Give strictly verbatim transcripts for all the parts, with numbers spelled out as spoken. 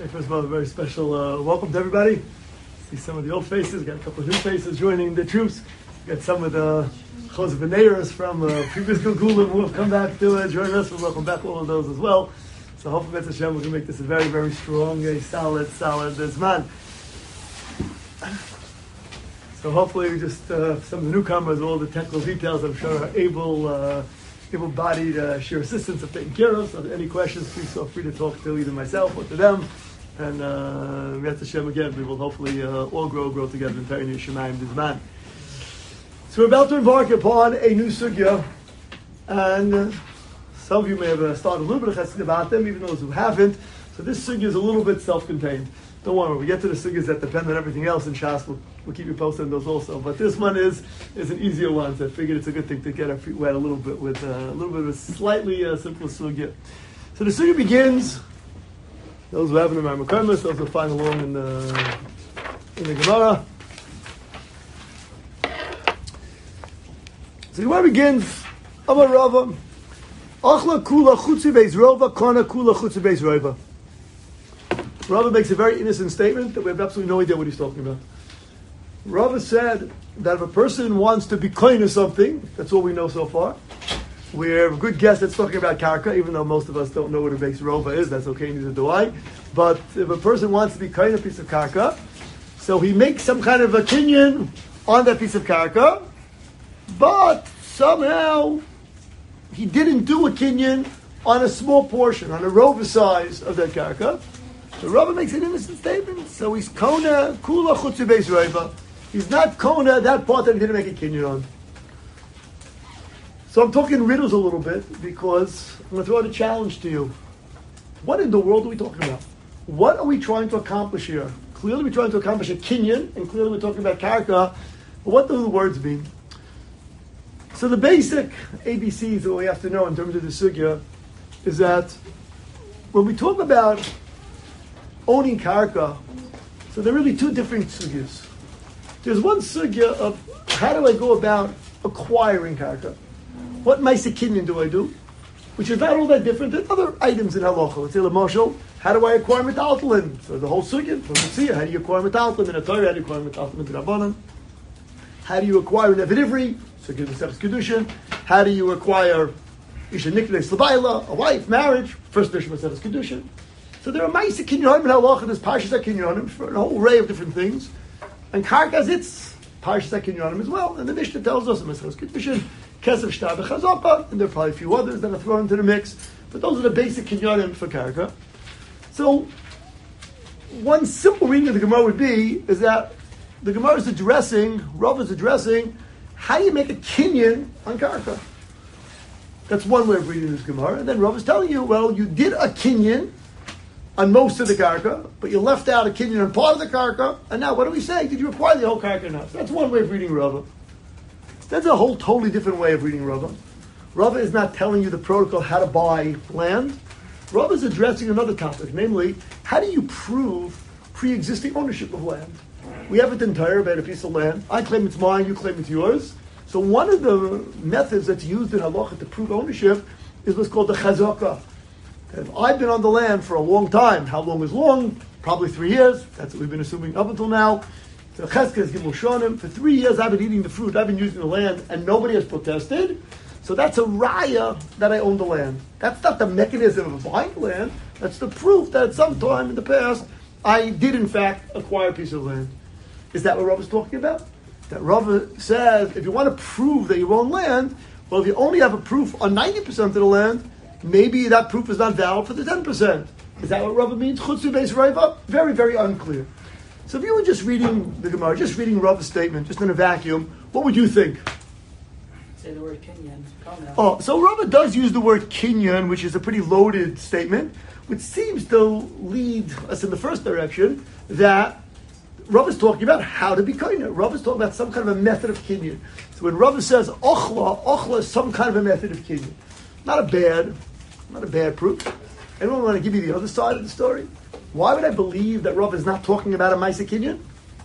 Okay, first of all, a very special uh, welcome to everybody. See some of the old faces, got a couple of new faces joining the troops. Got some of the Chos V'neiros from uh, previous Gilgulim who have come back to uh, join us. We welcome back all of those as well. So hopefully, B'ez Hashem, we can make this a very, very strong, a solid, solid Zman. So hopefully, just uh, some of the newcomers, all the technical details, I'm sure, are able, uh, able-bodied uh, share assistants have taken care of. So any questions, please feel free to talk to either myself or to them. And uh, B'ez Hashem, again, we will hopefully uh, all grow, grow together in Perinu Shemayim Zman. So we're about to embark upon a new sugya, and uh, some of you may have uh, started a little bit of chesed about them, even those who haven't. So this sugya is a little bit self-contained. Don't worry, when we get to the sugyas that depend on everything else in Shas, we'll, we'll keep you posted on those also. But this one is is an easier one, so I figured it's a good thing to get our feet wet a little bit with uh, a little bit of a slightly uh, simpler sugya. So the sugya begins. Those who have in the Maimon, those who find along in the in the Gemara. So the Gemara begins. Amar Rava, Achla kula chutzi beis rova, kana kula chutzi beis rova. Rava makes a very innocent statement that we have absolutely no idea what he's talking about. Rava said that if a person wants to be kind of something, that's all we know so far. We have a good guess that's talking about karka, even though most of us don't know what a beis rova is. That's okay, neither do I. But if a person wants to be kind of a piece of karka, so he makes some kind of a kinyan on that piece of karka, but somehow he didn't do a kinyan on a small portion, on a rova size of that karka. The Rava makes an innocent statement. So he's kona kula chutzi beis rova. He's not kona that part that he didn't make a kinyan on. So I'm talking riddles a little bit because I'm going to throw out a challenge to you. What in the world are we talking about? What are we trying to accomplish here? Clearly we're trying to accomplish a kinyan, and clearly we're talking about karka. But what do the words mean? So the basic A B Cs that we have to know in terms of the sugya is that when we talk about owning karka, so there are really two different sugyas. There's one sugya of how do I go about acquiring karka? What ma'aseh kinyan do I do? Which is not all that different than other items in halacha. Let's say l'mashal, how do I acquire metaltalin? So the whole sugya from the Tzia, how do you acquire metaltalin in a Torah? How do you acquire metaltalin in Rabbanan? How do you acquire an Evid So give the Sefer Kedushin. How do you acquire Isha Niknei Slabayla, a wife, marriage? First edition of Sefer Kedushin. So there are ma'aseh kinyanim in halacha. There's parshas kinyanim for a whole array of different things, and karka has its parshas kinyanim as well. And the Mishnah tells us in Sefer Kedushin, Kesef Shtar B'Chazapa, and there are probably a few others that are thrown into the mix. But those are the basic kinyanim for karka. So one simple reading of the Gemara would be is that the Gemara is addressing, Rav is addressing, how do you make a kinyan on karka? That's one way of reading this Gemara. And then Rav is telling you, well, you did a kinyan on most of the karka, but you left out a kinyan on part of the karka, and now what do we say? Did you acquire the whole karka or not? So that's one way of reading Rava. That's a whole totally different way of reading Rava. Rava is not telling you the protocol how to buy land. Rava is addressing another topic, namely, how do you prove pre-existing ownership of land? We have an entire about a piece of land. I claim it's mine, you claim it's yours. So one of the methods that's used in halacha to prove ownership is what's called the chazaka. If I've been on the land for a long time, how long is long? Probably three years. That's what we've been assuming up until now. So Cheskes Gimel Shonim. For three years I've been eating the fruit, I've been using the land, and nobody has protested. So that's a raya that I own the land. That's not the mechanism of buying land. That's the proof that at some time in the past I did in fact acquire a piece of land. Is that what Rav is talking about? That Rav says if you want to prove that you own land, well, if you only have a proof on ninety percent of the land, maybe that proof is not valid for the ten percent. Is that what Rava means? Chutzu beis rova? Very, very unclear. So if you were just reading the Gemara, just reading Rava's statement, just in a vacuum, what would you think? Say the word kinyan. Oh, so Rava does use the word kinyan, which is a pretty loaded statement, which seems to lead us in the first direction that Rav is talking about how to be kinyan. Rav is talking about some kind of a method of kinyan. So when Rav says ochla, ochla is some kind of a method of kinyan. Not a bad, not a bad proof. Anyone want to give you the other side of the story? Why would I believe that Rav is not talking about a ma'aseh kinyan?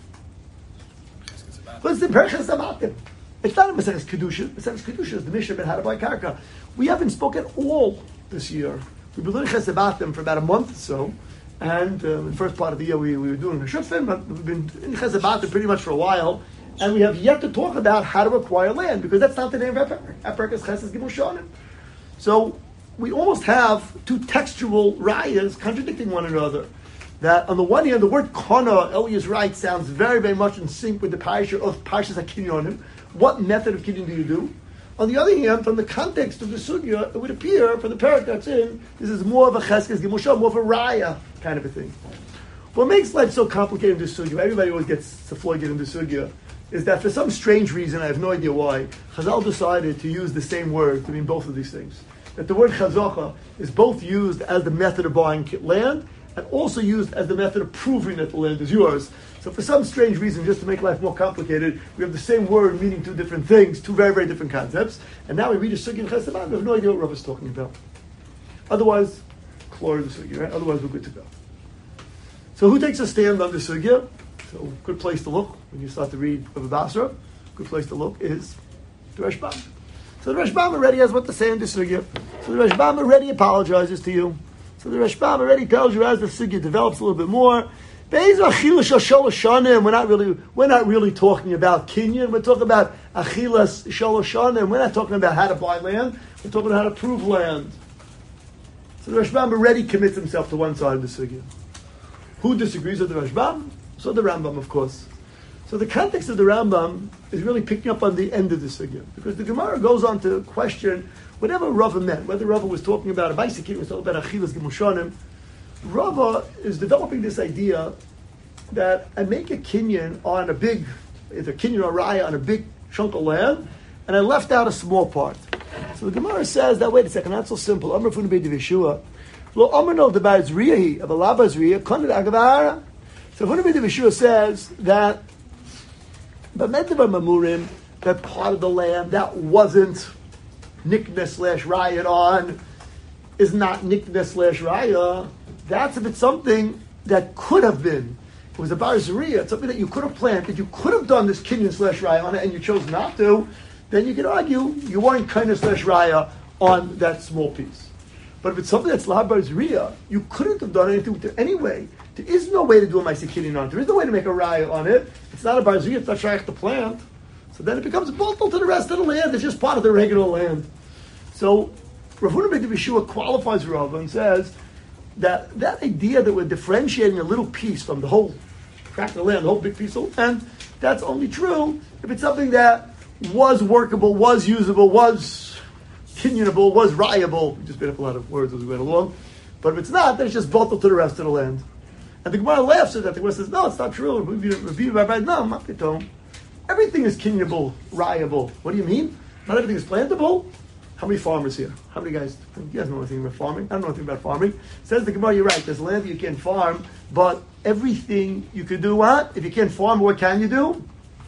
Because it's the Parshas Samatim. It's not a Maseches Kedusha. Maseches Kedusha is the Mishnah about how to buy karka. We haven't spoken all this year. We've been learning Chesed Batim for about a month or so, And um, in the first part of the year, we, we were doing a shutfin, but we've been in Chesed pretty much for a while, and we have yet to talk about how to acquire land, because that's not the name of our parak is Chesed Gimel Shonim. So we almost have two textual rayas contradicting one another. That on the one hand, the word kana, Elias right, sounds very, very much in sync with the parsha of Parshas HaKinyonim. What method of kinyan do you do? On the other hand, from the context of the sugya, it would appear, from the parak that's in, this is more of a cheskes gimel shonim, more of a raya kind of a thing. What makes life so complicated in the sugya, everybody always gets gefloiget in the sugya, is that for some strange reason, I have no idea why, Chazal decided to use the same word to mean both of these things. That the word chazacha is both used as the method of buying land, and also used as the method of proving that the land is yours. So for some strange reason, just to make life more complicated, we have the same word meaning two different things, two very, very different concepts. And now we read a sugya in Chesed, we have no idea what Rav is talking about. Otherwise, chlor the sugya, right? Otherwise, we're good to go. So who takes a stand on the sugya? So good place to look when you start to read Rav Basra. Good place to look is the Rashbam. So the Rashbam already has what to say on the sugya. So the Rashbam already apologizes to you. So the Rashbam already tells you as the sugya develops a little bit more. We're not really we're not really talking about kinyan. We're talking about achilas shalosh shanim. We're not talking about how to buy land. We're talking about how to prove land. So the Rashbam already commits himself to one side of the sugya. Who disagrees with the Rashbam? So the Rambam, of course. So the context of the Rambam is really picking up on the end of the sugya, because the Gemara goes on to question whatever Rava meant, whether Rava was talking about a bicycle, was talking about achilas gimel shanim. Rava is developing this idea that I make a kinyan on a big, either kinyan or raya on a big chunk of land, and I left out a small part. So the Gemara says that, wait a second, that's so simple. Amr fun b'div Yeshua. Lo amr no debar zriyahi, of a laba zriya, koned agavara. So fun b'div Yeshua says that b'medivar mamurim, that part of the land that wasn't nikna slash raya on, is not nikna slash raya. That's if it's something that could have been. It was a bar zariya, it's something that you could have planted, you could have done this kinyan slash raya on it, and you chose not to, then you could argue you weren't kinyan slash raya on that small piece. But if it's something that's la bar zariya, you couldn't have done anything with it anyway. There is no way to do a ma'aseh kinyan on it. There is no way to make a raya on it. It's not a bar zariya, it's not shaykh to plant. So then it becomes boltal to the rest of the land. It's just part of the regular land. So Rav Huna ben Yeshua qualifies Rav and says that that idea that we're differentiating a little piece from the whole tract of land, the whole big piece of land, that's only true if it's something that was workable, was usable, was kinyanable, was rayable. We just made up a lot of words as we went along. But if it's not, then it's just bottled to the rest of the land. And the Gemara laughs at that. The Gemara says, no, it's not true. No, not the everything is kinyanable, rayable. What do you mean? Not everything is plantable? How many farmers here? How many guys? You guys know anything about farming? I don't know anything about farming. Says the Gemara, you're right. There's land that you can't farm, but everything you could do what? If you can't farm, what can you do?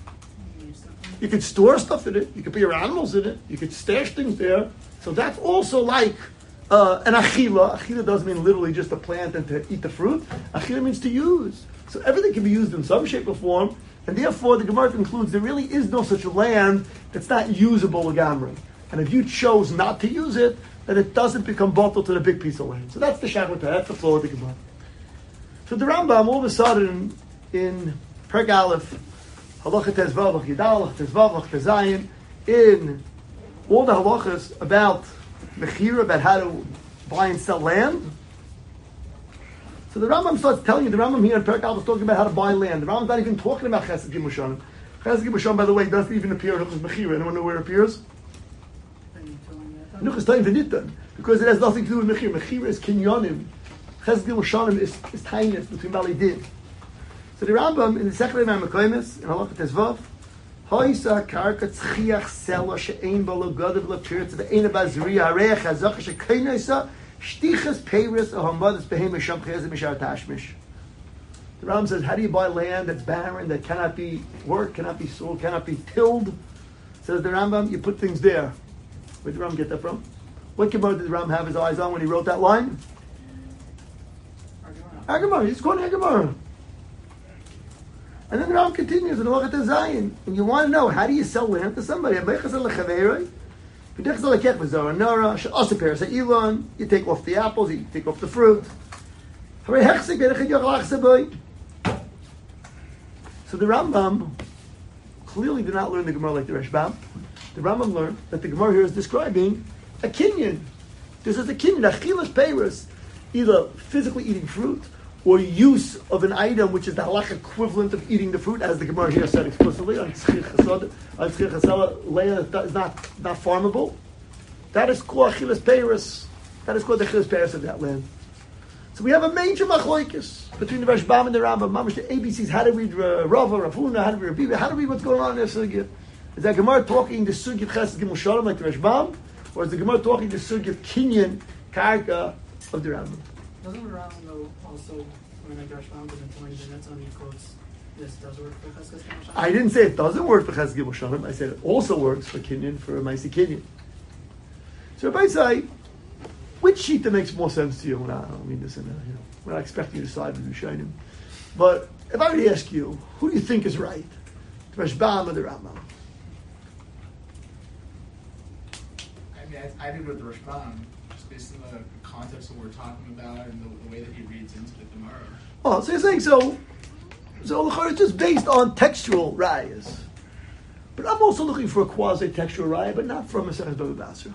You could store stuff in it. You could put your animals in it. You could stash things there. So that's also like uh, an achila. Achila doesn't mean literally just to plant and to eat the fruit. Achila means to use. So everything can be used in some shape or form, and therefore the Gemara concludes there really is no such land that's not usable legamri. And if you chose not to use it, then it doesn't become bottled to the big piece of land. So that's the shakmata, that's the flow of the Gemara. So the Rambam, all of a sudden, in Perek Aleph, Halacha Tezvav, Yidalach, Tezvav, Tezayin, in all the halachas about mechira, about how to buy and sell land. So the Rambam starts telling you, the Rambam here in Perek Aleph is talking about how to buy land. The Rambam's not even talking about Chesed Gimel Shonim. Chesed Gimel Shonim, by the way, doesn't even appear in Hilchos Mechira. Anyone know where it appears? Because it has nothing to do with Mechir. Mechir is kinyonim. Chesed Gimel Shonim is, is tainis between Bali Din. So the Rambam in the second Imam Mekoimis in Halacha Tezvav, Hoisa karka tzchiach sela she'ein bo lo godav lo piritz ve'ein bazriya hareich hazach she'keinoisa shtichas peiris ahomadas behem misham chezim mishar tashmish. The Rambam says, how do you buy land that's barren, that cannot be worked, cannot be sold, cannot be tilled? Says the Rambam, you put things there. Where did the Rambam get that from? What Gemara did the Rambam have his eyes on when he wrote that line? Agamar. He's quoting Agamar. And then the Rambam continues in Halacha Tezayin. And you want to know, how do you sell land to somebody? You take off the apples, you take off the fruit. So the Rambam clearly did not learn the Gemara like the Rashbam. The Rambam learned that the Gemara here is describing a kinyan. This is a kinyan, achilas peiros, either physically eating fruit or use of an item which is the halach equivalent of eating the fruit, as the Gemara here said explicitly on Tzchir Chasad, on Tzchir Chasad, Leah is not, not farmable. That is called achilas peiros. That is called the achilas peiros of that land. So we have a major machlokes between the Rashbam and the Rambam. Mamash the A B Cs. How to read uh, Rava, Rav Huna, how to read Rabbi, how to read what's going on in this sugya. Is that Gemara talking the sugya Chesed Gimel Shalom like the Rashbam, or is the Gemara talking the sugya Kinyan Karka of the Rambam? Doesn't the Rambam though also when like the Rashbam doesn't tell you that that's only quotes this does work for Chesed Gimel Shalom? I didn't say it doesn't work for Chesed Gimel Shalom. I said it also works for Kinyan, for Maisi Kinyan. So if I say, which shita makes more sense to you? When I, I don't mean this in a, you know, we're not expecting you to side with Rishonim. But if I were to ask you, who do you think is right? The Rashbam or the Rambam? I mean, I, I agree with the Rashbam, just based on the context of what we're talking about and the, the way that he reads into the Gemara. Oh, so you're saying so? So it's just based on textual rayas. But I'm also looking for a quasi-textual raya, but not from a Maseches Bava Basra.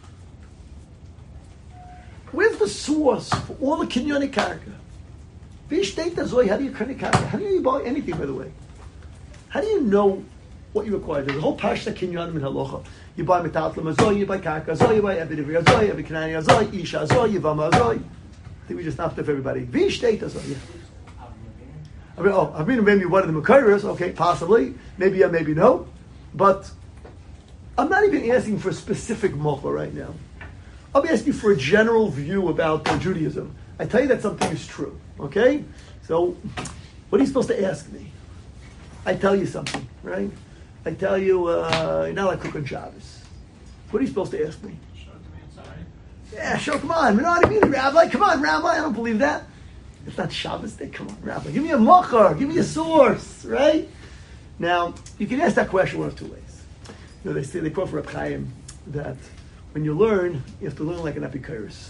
Where's the source for all the kinyonic karka? How do you kind karka? How do you buy anything, by the way? How do you know what you acquire? There's a whole parsha kinyonim in halacha. You buy metatlam azoy, you buy karka azoy, you buy ebidivri azoy, ebikanani azoy, isha azoy, yivama azoy. I think we just stopped there for everybody. Vishteit azoy. Yeah. I mean, oh, I mean, maybe one of the Makairas, okay, possibly. Maybe yeah, maybe no. But I'm not even asking for a specific mocha right now. I'll be asking for a general view about uh, Judaism. I tell you that something is true, okay? So, what are you supposed to ask me? I tell you something, right? I tell you, uh, you're not like cook on Shabbos. What are you supposed to ask me? Show it to me inside. Yeah, sure, come on. You know what I mean, Rabbi? Come on, Rabbi, I don't believe that. It's not Shabbos Day. Come on, Rabbi. Give me a mocher. Give me a source, right? Now, you can ask that question one of two ways. You know, they say, they quote from Reb Chaim that when you learn, you have to learn like an epikurus.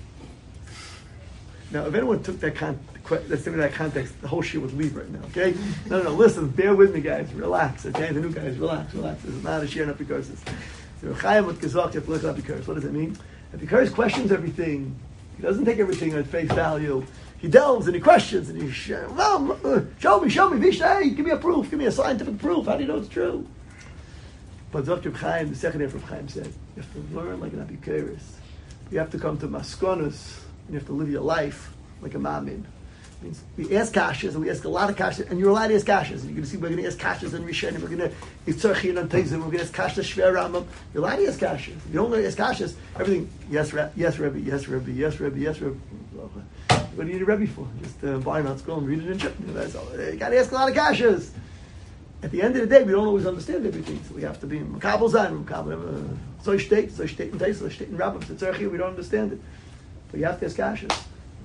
Now, if anyone took that con- let's take that context, the whole shit would leave right now, okay? No, no, no, listen, bear with me, guys. Relax, okay? The new guys, relax, relax. This is not a share in epikurus. So Reb Chaim with Gezok, you have to look at epikurus. What does it mean? Epikurus questions everything. He doesn't take everything at face value. He delves and he questions and he sh- well, uh, show me, show me, Vishnay, give me a proof, give me a scientific proof. How do you know it's true? But Doctor Chaim, the second half of Chaim said, you have to learn like an Epicurus. You have to come to Maskonus, and you have to live your life like a Mamin. It means we ask kashas, and we ask a lot of kashas, and you're allowed to ask kashas. And you're going to see we're going to ask kashas and Rishonim, we're going to Yitzarchi and Antizim, we're going to ask kashas Shver Ramam. You're allowed to ask kashas. If you don't want to ask kashas, everything, yes, Re- yes, Rebbe, yes, Rebbe, yes, Rebbe, yes, Rebbe. What do you need a Rebbe for? Just uh, buy not school and read it in Chip. That's all. You got to ask a lot of kashas. At the end of the day, we don't always understand everything, so we have to be Makabel Zayin, Makabel, so state, so state in Tais, so state in Rabbim, so Tzarchi, we don't understand it. But you have to ask kashas.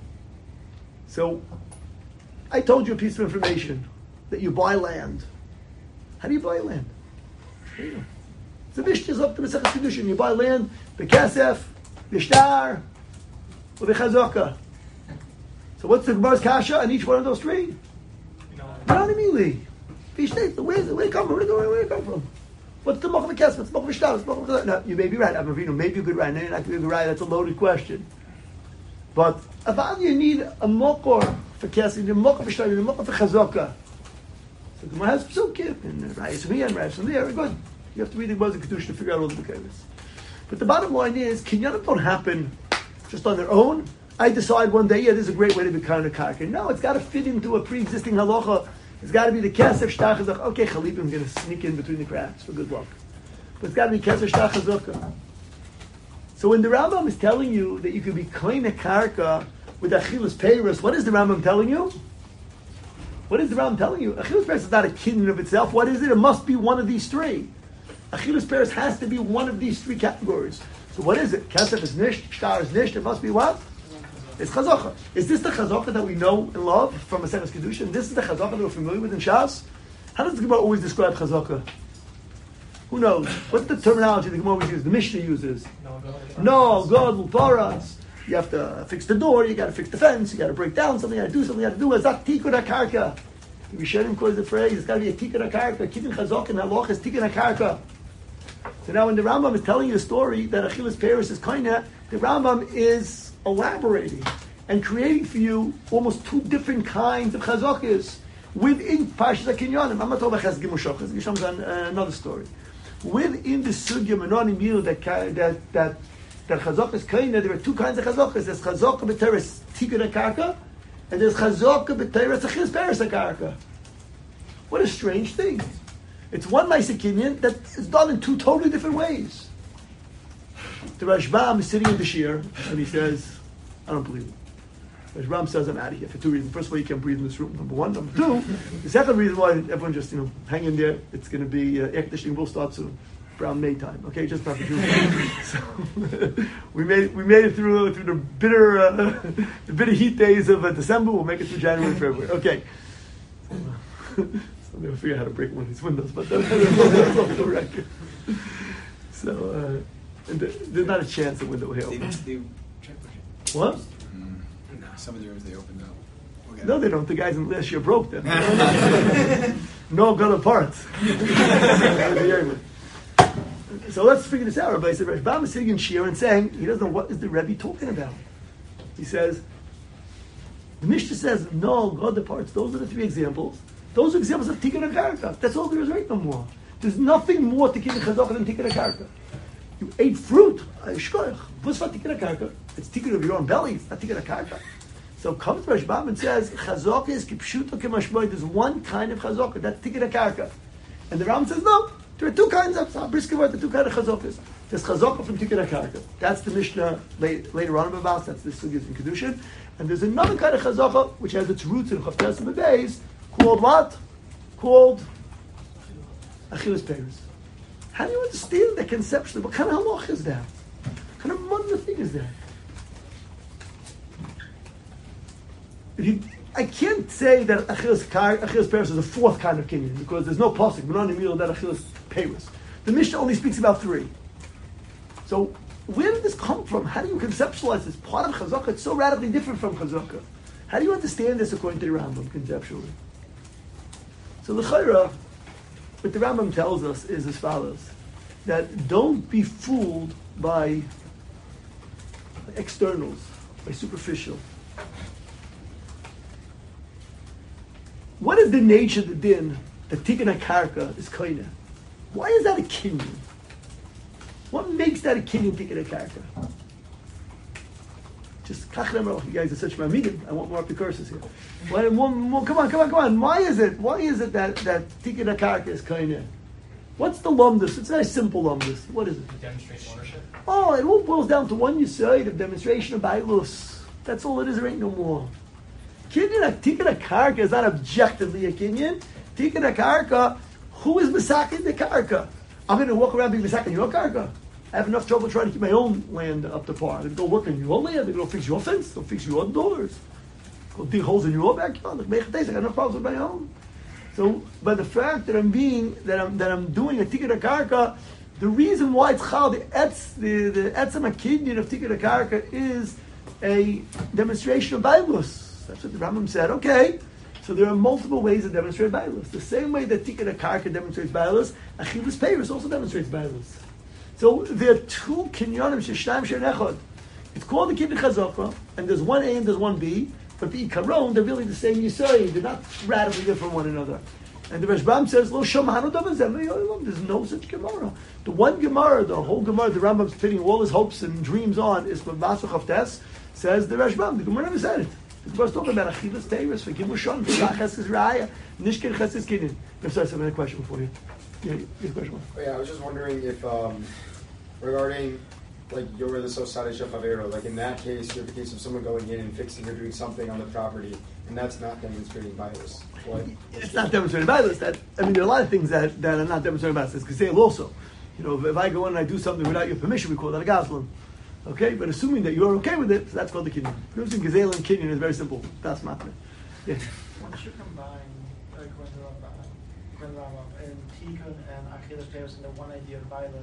So, I told you a piece of information, that you buy land. How do you buy land? How do you know? It's a Mishnah up to the Masechus Kedushin. You buy land, the Kesef, the Shtar, or the Chazaka. So what's the Gemara's kasha on each one of those three? Not immediately. Where's it? Where do you come from? Where do you come from? What's the Mochav Kesef? What's the Mochav Shtar? What's the Mochav? No, you may be right. I'm Avinu. Maybe a good right. No, you're not going to be a good right. That's a loaded question. But about you need a Mokor for Kesef, you need a Mokor for Shtar, you need a Mokor for Chazaka. So the Gemara has Psukim, and Rayas from here, and Rayas from there. Very good. You have to read the Gemara's Kedusha to figure out all the Bekevis. But the bottom line is, Kinyanim don't happen just on their own. I decide one day, yeah, this is a great way to be kind of karka. No, it's got to fit into a pre-existing halacha. It's got to be the kesef shtar chazaka. Okay, Chalipim, I'm going to sneak in between the cracks for good luck. But it's got to be kesef shtar chazaka. So when the Rambam is telling you that you can be kind of karka with achilas peiros, what is the Rambam telling you? What is the Rambam telling you? Achilas peiros is not a kid in of itself. What is it? It must be one of these three. Achilas peiros has to be one of these three categories. So what is it? Kesef is nisht, shtar is nisht. It must be what? It's chazaka. Is this the chazaka that we know and love from Maseches Kedushin? This is the chazaka that we're familiar with in Shas? How does the Gemara always describe chazaka? Who knows? What's the terminology the Gemara always uses? The Mishnah uses. No, God, Paras. You have to fix the door, you got to fix the fence, you got to break down something, you got to do something, you got to do. It's not tikkun hakarka. We should him cause the phrase. It's got to be a tikkun hakarka. Kiddin chazok and halach is tikkun hakarka. So now when the Rambam is telling you a story that Achilas Paris is kinda, the Rambam is elaborating and creating for you almost two different kinds of chazakas within Parshas HaKinyanim. I'm not talking about Chaz Gimel Shach. Chaz Gimel Shach is an- uh, another story. Within the Sugya Menonim Yil that that that that chazak is kinda, there are two kinds of chazakas. There's chazaka b'teres tikkun hakarka, and there's chazaka b'teres Achilas Paris hakarka. What a strange thing. It's one Ma'aseh that is done in two totally different ways. The Rashbam is sitting in the shir, and he says, I don't believe it. Rashbam says, I'm out of here for two reasons. First of all, you can't breathe in this room, number one. Number two, the second reason why everyone just, you know, hang in there, it's going to be, uh, air conditioning will start soon. Around May time, okay, just not the truth. So we made we made it through through the bitter uh, the bitter heat days of uh, December. We'll make it through January, February. Okay. So, I'll never figure out how to break one of these windows, but that's off the record. So uh, and there's not a chance the window will They, help. they check for What? mm. Some of the rooms they opened up. Okay. No, they don't. The guys in last year broke them. No gun parts. So let's figure this out. Rabbi said, Rashbam is sitting in Shir and saying, he doesn't know what is the Rebbe talking about. He says, the Mishnah says, no, God departs. Those are the three examples. Those are examples of Tikkun HaKarka. That's all there is right no more. There's nothing more Tikkun HaChazaka than Tikkun HaKarka. You ate fruit, Shkoyach. What's not Tikkun HaKarka? It's Tikkun of your own belly. It's not Tikkun HaKarka. So comes Rashbam and says, Chazaka is kipshuto kemashmoy. There's one kind of Chazaka. That's Tikkun HaKarka. And the Ram says, no. There are two kinds of briskavot, the two kinds of chazokas. There's chazaka from tikkun hakarka. That's the Mishnah late, later on in Bavas. That's the sugis in Kedushin. And there's another kind of chazaka which has its roots in Chavtes and Beis, called what? Called Achilas Paris. How do you understand that conceptually? What kind of halach is that? What kind of mundane thing is that? If you, I can't say that Achilas Paris is a fourth kind of kinyan because there's no pasuk Menonim Yil that Achilas Paris. The Mishnah only speaks about three. So where did this come from? How do you conceptualize this? Part of Chazaka, it's so radically different from Chazaka. How do you understand this according to the Rambam conceptually? So the Chayra, what the Rambam tells us is as follows: that don't be fooled by externals, by superficial. What is the nature of the din that Tikkun HaKarka is koine? Why is that a kinyan? What makes that a kinyan Tikkun HaKarka? Just kachrem, you guys are such mamidim. I want more curses here. Why, more, more, come on, come on, come on. Why is it? Why is it that that Tikkun HaKarka is koine? What's the lumdus? It's a very simple lumdus. What is it? Demonstrate ownership. Oh, it all boils down to one yesod of demonstration of bailus. That's all it is. There ain't no more. Kinyan, Tikkun HaKarka is not objectively a kinyan. Tikkun HaKarka, who is misakin the karka? I'm going to walk around being misakin your karka. I have enough trouble trying to keep my own land up to par. I'm going to go work on your land. I'm going to go fix your fence. Go fix your doors. Go dig holes in your backyard. Like, I got enough problems with my own. So, by the fact that I'm being that I'm that I'm doing a Tikkun HaKarka, the reason why it's chal the etz the the etzem kinyan of Tikkun HaKarka is a demonstration of bailus. That's what the Rambam said. Okay, so there are multiple ways to demonstrate bailus. The same way that Tikkun HaKarka demonstrates bailus, Achilas Paris also demonstrates bailus. So there are two kinyanim sheshnaim she'nechad. It's called the Kinyan Chazaka, and there's one A and there's one B, but the Ikaron, they're really the same Yisrael. They're not radically different from one another. And the Rashbam says, Lo Shamanu Davazem, there's no such Gemara. The one Gemara, the whole Gemara, the Rambam's pinning all his hopes and dreams on, is from Masach Haftes, says the Rashbam. The Gemara never said it. The Gemara's talking about Achilas Paris, for Gimushon, for Chesed Raya, Nishkin Chesed Kinyan. I'm sorry, I have a question for you. Yeah, you have a question. Oh, yeah, I was just wondering if, um, regarding, like, you're the Sosade Shechavero, like in that case, you have the case of someone going in and fixing or doing something on the property, and that's not demonstrating bias. What? It's not demonstrating violence. That I mean, there are a lot of things that, that are not demonstrating violence. It's Gazelle also. You know, if, if I go in and I do something without your permission, we call that a Gazlan. Okay, but assuming that you're okay with it, so that's called the Kinyan. Using Gazelle and Kinyan is very simple. That's matter. Yeah. Once you combine, like when the Rambam and Tikkun and Achilas Paris into one idea of violence,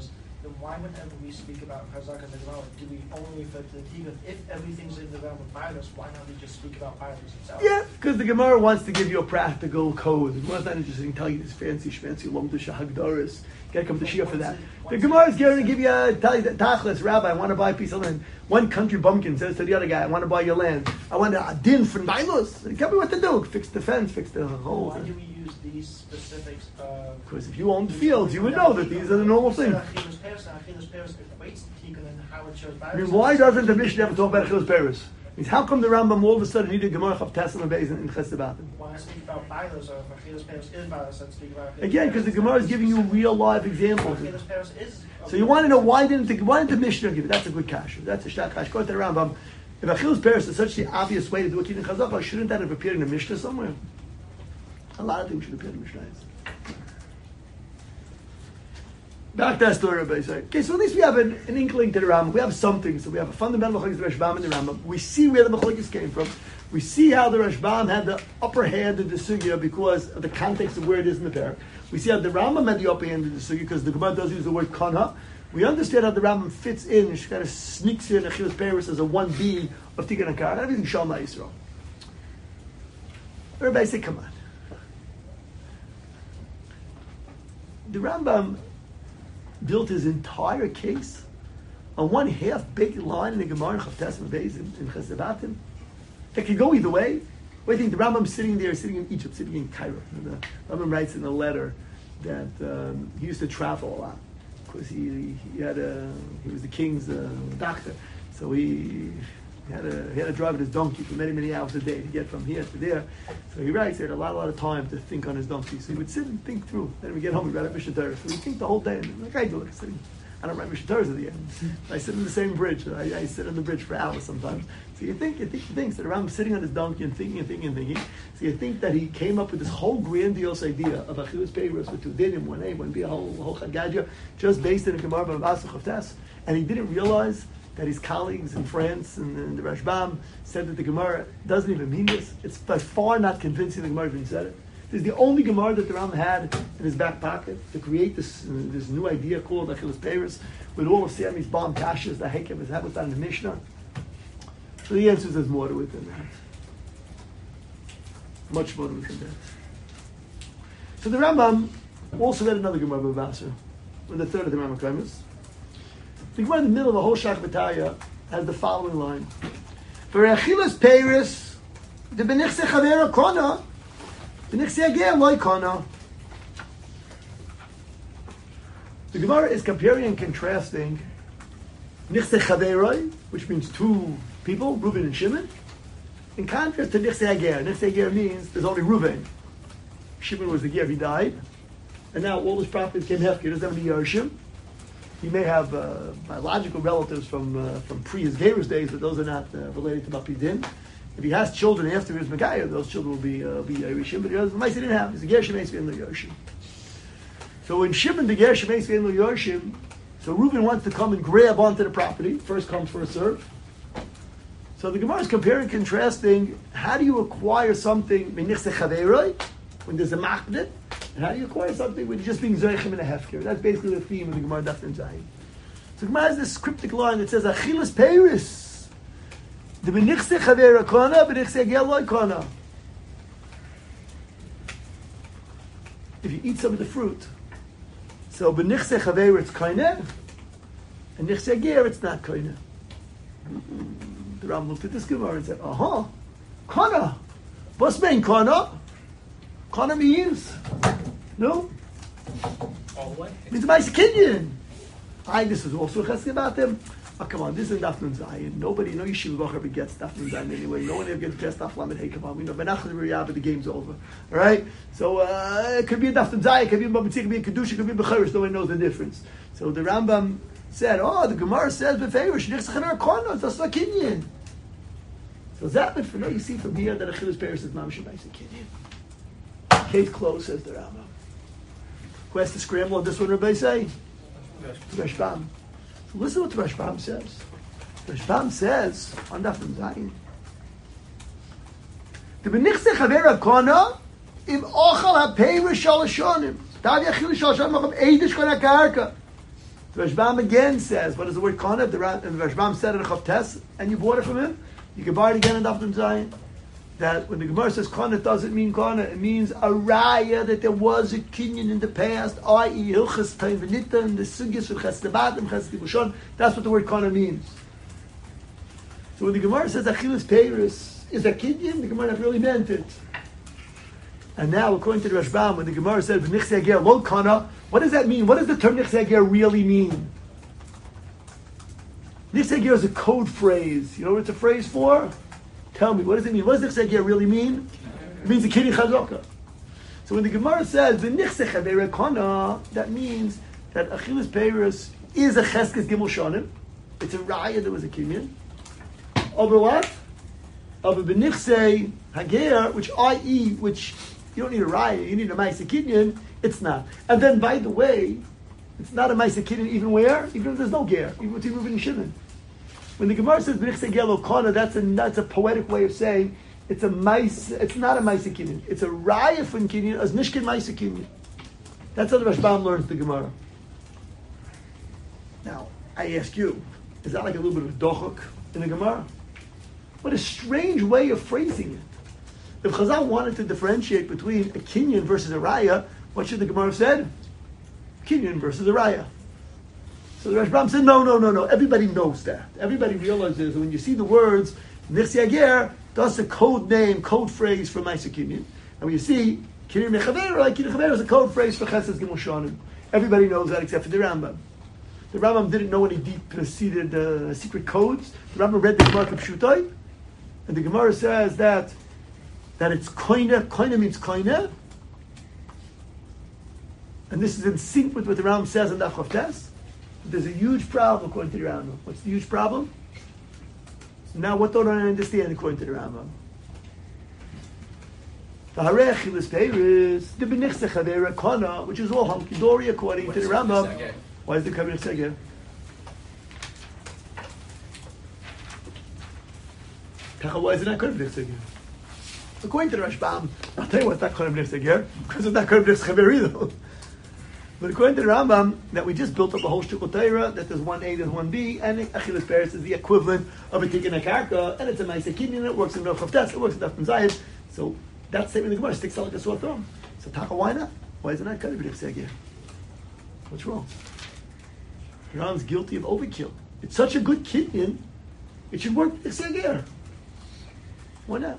then why whenever we speak about Chazak and the Gemara, do we only refer to the Tikkun? If everything's in the realm of Bilas, why not we just speak about Bilas itself? Yeah, because the Gemara wants to give you a practical code. The Gemara's not interested in telling you this fancy, schmancy, lomdish, hagdaris. You gotta come to Shia for that. The Gemara is going to give you a tell you that, Tachlis, Rabbi, I want to buy a piece of land. One country bumpkin says to the other guy, I want to buy your land. I want a din from Bilas. Tell me what to do. Fix the fence, fix the hole. Why do we use these specifics of... Because if you owned fields, you would know that these are the normal things. Achilas Peres, and Achilas Peres equates to Tikkun and how it shows Bilas. I mean, why doesn't the Mishnah ever talk about Achilas Peres? Means how come the Rambam all of a sudden needed Gemara Chavtas and Beis in Chesebatim? When I speak about Bilas, or if Achilas Peres is Bilas, I speak about... Again, because the Gemara is giving you real live examples. Achilas Peres is... So you want to know why didn't the why didn't the Mishnah give it? That's a good kasha. That's a shtak kasha. Go to the Rambam. If Achilas Peres is such the obvious way to do it in Chazakah, shouldn't that have appeared in the Mishnah somewhere? A lot of things should appear in the Mishnah. Back to that story, Rabbi say. Okay, so at least we have an, an inkling to the Rambam. We have something. So we have a fundamental machlokes of Rashbam and the Rambam. We see where the machlokes came from. We see how the Rashbam had the upper hand in the sugya because of the context of where it is in the parak. We see how the Rambam had the upper hand in the sugya because the Gemara does use the word kana. We understand how the Rambam fits in and she kind of sneaks in Achilas Peres as a one B of Tikkun and Kar. Everything Shalma Yisrael. Everybody say, come on. The Rambam built his entire case on one half big line in the Gemara Chavtas and Beis in Chesebatim. It could go either way. Well, I think the Rambam sitting there, sitting in Egypt, sitting in Cairo. And the Rambam writes in a letter that um, he used to travel a lot because he, he had a he was the king's uh, doctor, so he had a he had to drive his donkey for many many hours a day to get from here to there. So he writes he had a lot a lot of time to think on his donkey. So he would sit and think through. Then he would get home and write up Mishnah Torah. So he'd think the whole day. And like I do, like sitting. I don't write Mishnah Torahs at the end. I sit in the same bridge. I, I sit on the bridge for hours sometimes. So you think, you think, you think, so around sitting on his donkey and thinking and thinking and thinking. So you think that he came up with this whole grandiose idea of Achilas Peres with two dinim, one A, one B, a whole, whole Chagadia, just based in a Gemara of Asa Chavtas. And he didn't realize that his colleagues in France and, and the Rashbam said that the Gemara doesn't even mean this. It's by far not convincing the Gemara even said it. This is the only Gemara that the Rambam had in his back pocket to create this uh, this new idea called Achilas Peres with all of Sammy's bomb kashas, the hekev is that in the Mishnah. So the answer is there's more to it than that. Much more to it than that. So the Rambam also read another Gemara of Vassar, in the third of the Rambam Kremis. The Gemara in the middle of the whole Shach B'taya has the following line: For Achilas Peres, the benichse chavera kona. The Gemara is comparing and contrasting Nichse Chaveroi, which means two people, Reuben and Shimon, in contrast to Nichse Hager. Nichse Hager means there's only Reuben. Shimon was the Ger, he died, and now all his property came hefker. He doesn't have any Yershim. He may have uh, biological relatives from uh, from pre his Ger's days, but those are not uh, related to Bapidin. If he has children after his Megayah, those children will be uh, be Yerishim, but he doesn't. He didn't have. He's a Gershim Eisvi and Yershim. So when Shimon the Gershim Eisvi and Yershim, so Reuben wants to come and grab onto the property. First come, first serve. So the Gemara is comparing and contrasting. How do you acquire something menichse chaveroi when there's a machnet, and how do you acquire something when you're just being zoichim in a hefker? That's basically the theme of the Gemara Daf and Zayin. So the Gemara has this cryptic line that says Achilas Peres. The benichse chavera kona, benichse geloi kona. If you eat some of the fruit, so benichse chavera it's kaineh, and nichse ger it's not kaineh. The Ram looked at this Gemara and said, "Aha, kona. What's mean kona? Kona means no. All the way. Means my kinyan. I this is also chesed about them. Oh, come on, this is Daf Nun Zayin. Nobody, no Yeshiva Bacher gets Daf Nun Zayin anyway. No one ever gets past Daf Lamed Hey. Come on, we know Benachon Riyah, but the game's over. All right? So uh, it could be a Daf Nun Zayin, it could be a Babitzik, it could be a Kedusha, it could be a Becharis. No one knows the difference. So the Rambam said, oh, the Gemara says, Befeirish, Nich Sechanar Konos, that's not Kinyan. So that meant for no, you see from here that Achilas Peres is Mam Shemai Kinyan. Case closed, says the Rambam. Who has to scramble on this one, Rabbi say? Rashbam. Listen to what Rashbam says. Rashbam says on Daf Zayin, the benichse chavera kona im ochal hapei rishal shonim. Tav yachil rishal shonim macham eidish kona karka. The Rashbam again says, what is the word kana? The, Ra- and the Rashbam said it in Chavtes, and you bought it from him. You can buy it again in Daf Zion. That when the Gemara says kana, it doesn't mean kana. It means a raya that there was a kinyan in the past, that is, hilchas taim v'nita, and the sugis of ches debatim, ches kibushon. That's what the word kana means. So when the Gemara says achilas peiros is a kinyan, the Gemara really meant it. And now, according to the Rashbam, when the Gemara said v'nichse ager lo kana, what does that mean? What does the term nichse ager really mean? Nichse ager is a code phrase. You know what it's a phrase for? Tell me, what does it mean? What does nichse ager really mean? It means a kinyan chazaka. So when the Gemara says v'nichse ager kana, that means that achilas peiros is a cheskes gimel shanim. It's a raya that was a kinyan. Over what? Over b'nichse hager, which that is, which you don't need a raya, you need a ma'aseh kinyan. It's not. And then, by the way, it's not a ma'aseh kinyan even where? Even if there's no ger, even with Reuven and Shimon. When the Gemara says b'nichse ger lo kana, that's a that's a poetic way of saying it's a ma'aseh. It's not a ma'aseh kinyan. It's a raya from kinyan as nishkin ma'aseh kinyan. That's how the Rashbam learns the Gemara. Now, I ask you, is that like a little bit of a dochuk in the Gemara? What a strange way of phrasing it. If Chazal wanted to differentiate between a kinyan versus a raya, what should the Gemara have said? Kinyan versus a raya. So the Rashbam said, no, no, no, no. Everybody knows that. Everybody realizes that when you see the words nichse ager, that's a code name, code phrase for ma'aseh kinyan. And when you see kinyan mechaver, like kinyan mechaver is a code phrase for chesed gimel shanim. Everybody knows that except for the Rambam. The Rambam didn't know any deep-seated uh, secret codes. The Rambam read the Gemara Pshutai, and the Gemara says that that it's koine. Koine means koine, and this is in sync with what the Rambam says in Daf Chavtes. There's a huge problem according to the Rambam. What's the huge problem? Now, what don't I understand according to the Rambam? The Harechilis Peiris, the Benichse Chavera Kana, which is all hunky dory according to the Rambam. Why is the Kabbalah Segeh? Why is it not Kabbalah Segeh? According to the Rashbam, I'll tell you what's not Kabbalah Segeh, because it's not Kabbalah Segeh either. But according to the Rambam, that we just built up a whole shtickle Torah, that there's one A, there's one B, and Achilas Peiros is the equivalent of a tikkun karka, and it's a ma'aseh kinyan, it works in Rav Chavtes, it works in Daf Zion. So that statement in the Gemara sticks out like a sore thumb. So Taka, why not? Why is it not Kabbalah Segeh? What's wrong? Iran's guilty of overkill. It's such a good kinyan, it should work exeger. Why not?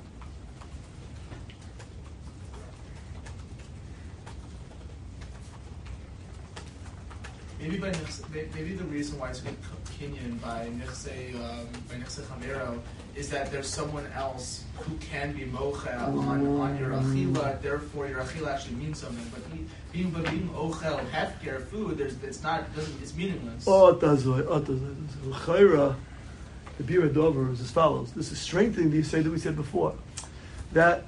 Maybe by Nichse, maybe the reason why it's called kinyan by Nichse um, by Nichse Chamero is that there's someone else who can be mochel on, on your achila. Therefore, your achila actually means something. But being but being ochel hefker food, there's it's not doesn't it's meaningless. Oh, it does. Oh, it does. L'chayra, the Bira Dover is as follows. This is strengthening the say that we said before that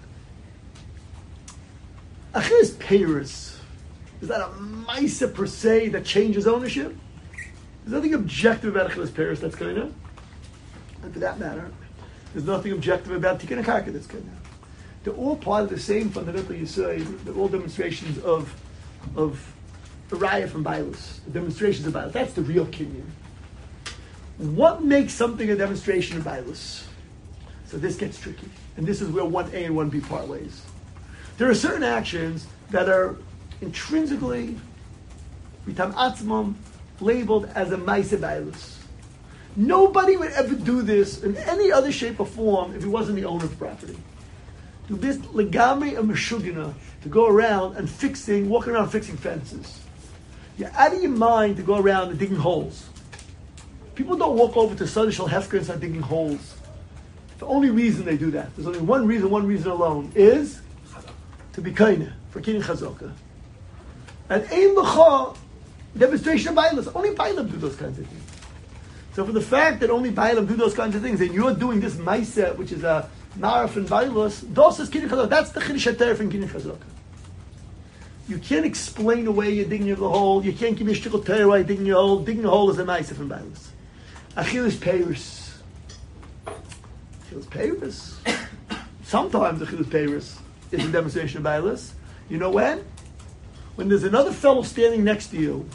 achilas peiros. Is that a ma'aseh per se that changes ownership? There's nothing objective about achilas peiros that's going on. And for that matter, there's nothing objective about tikkun karka that's going on. They're all part of the same fundamental yesod. They're all demonstrations of of a raya from Bailus. Demonstrations of Bailus. That's the real kinyan. What makes something a demonstration of Bailus? So this gets tricky. And this is where one A and one B part ways. There are certain actions that are intrinsically, mitam atzmam, labeled as a ma'aseh bailus. Nobody would ever do this in any other shape or form if he wasn't the owner of the property. Do this legamri and meshugina to go around and fixing, walking around fixing fences. You're out of your mind to go around and digging holes. People don't walk over to Sadishal Hefker and start digging holes. The only reason they do that, there's only one reason, one reason alone, is to be kaineh, for kinyan chazaka. And ein l'cha, demonstration of Bailam. Only Bailam do those kinds of things. So for the fact that only Bailam do those kinds of things, and you're doing this ma'aseh, which is a naraf and Bailos, dos is kinyan chazaka. That's the chiddush haTorah from kinyan chazaka. You can't explain away you're digging the hole. You can't give me a shtickle Torah while you're digging your hole. Digging a hole is a ma'aseh from Bailos. Achilas peiros. Achilas peiros. Sometimes achilas peiros is a demonstration of Bailos. You know when? When there's another fellow standing next to you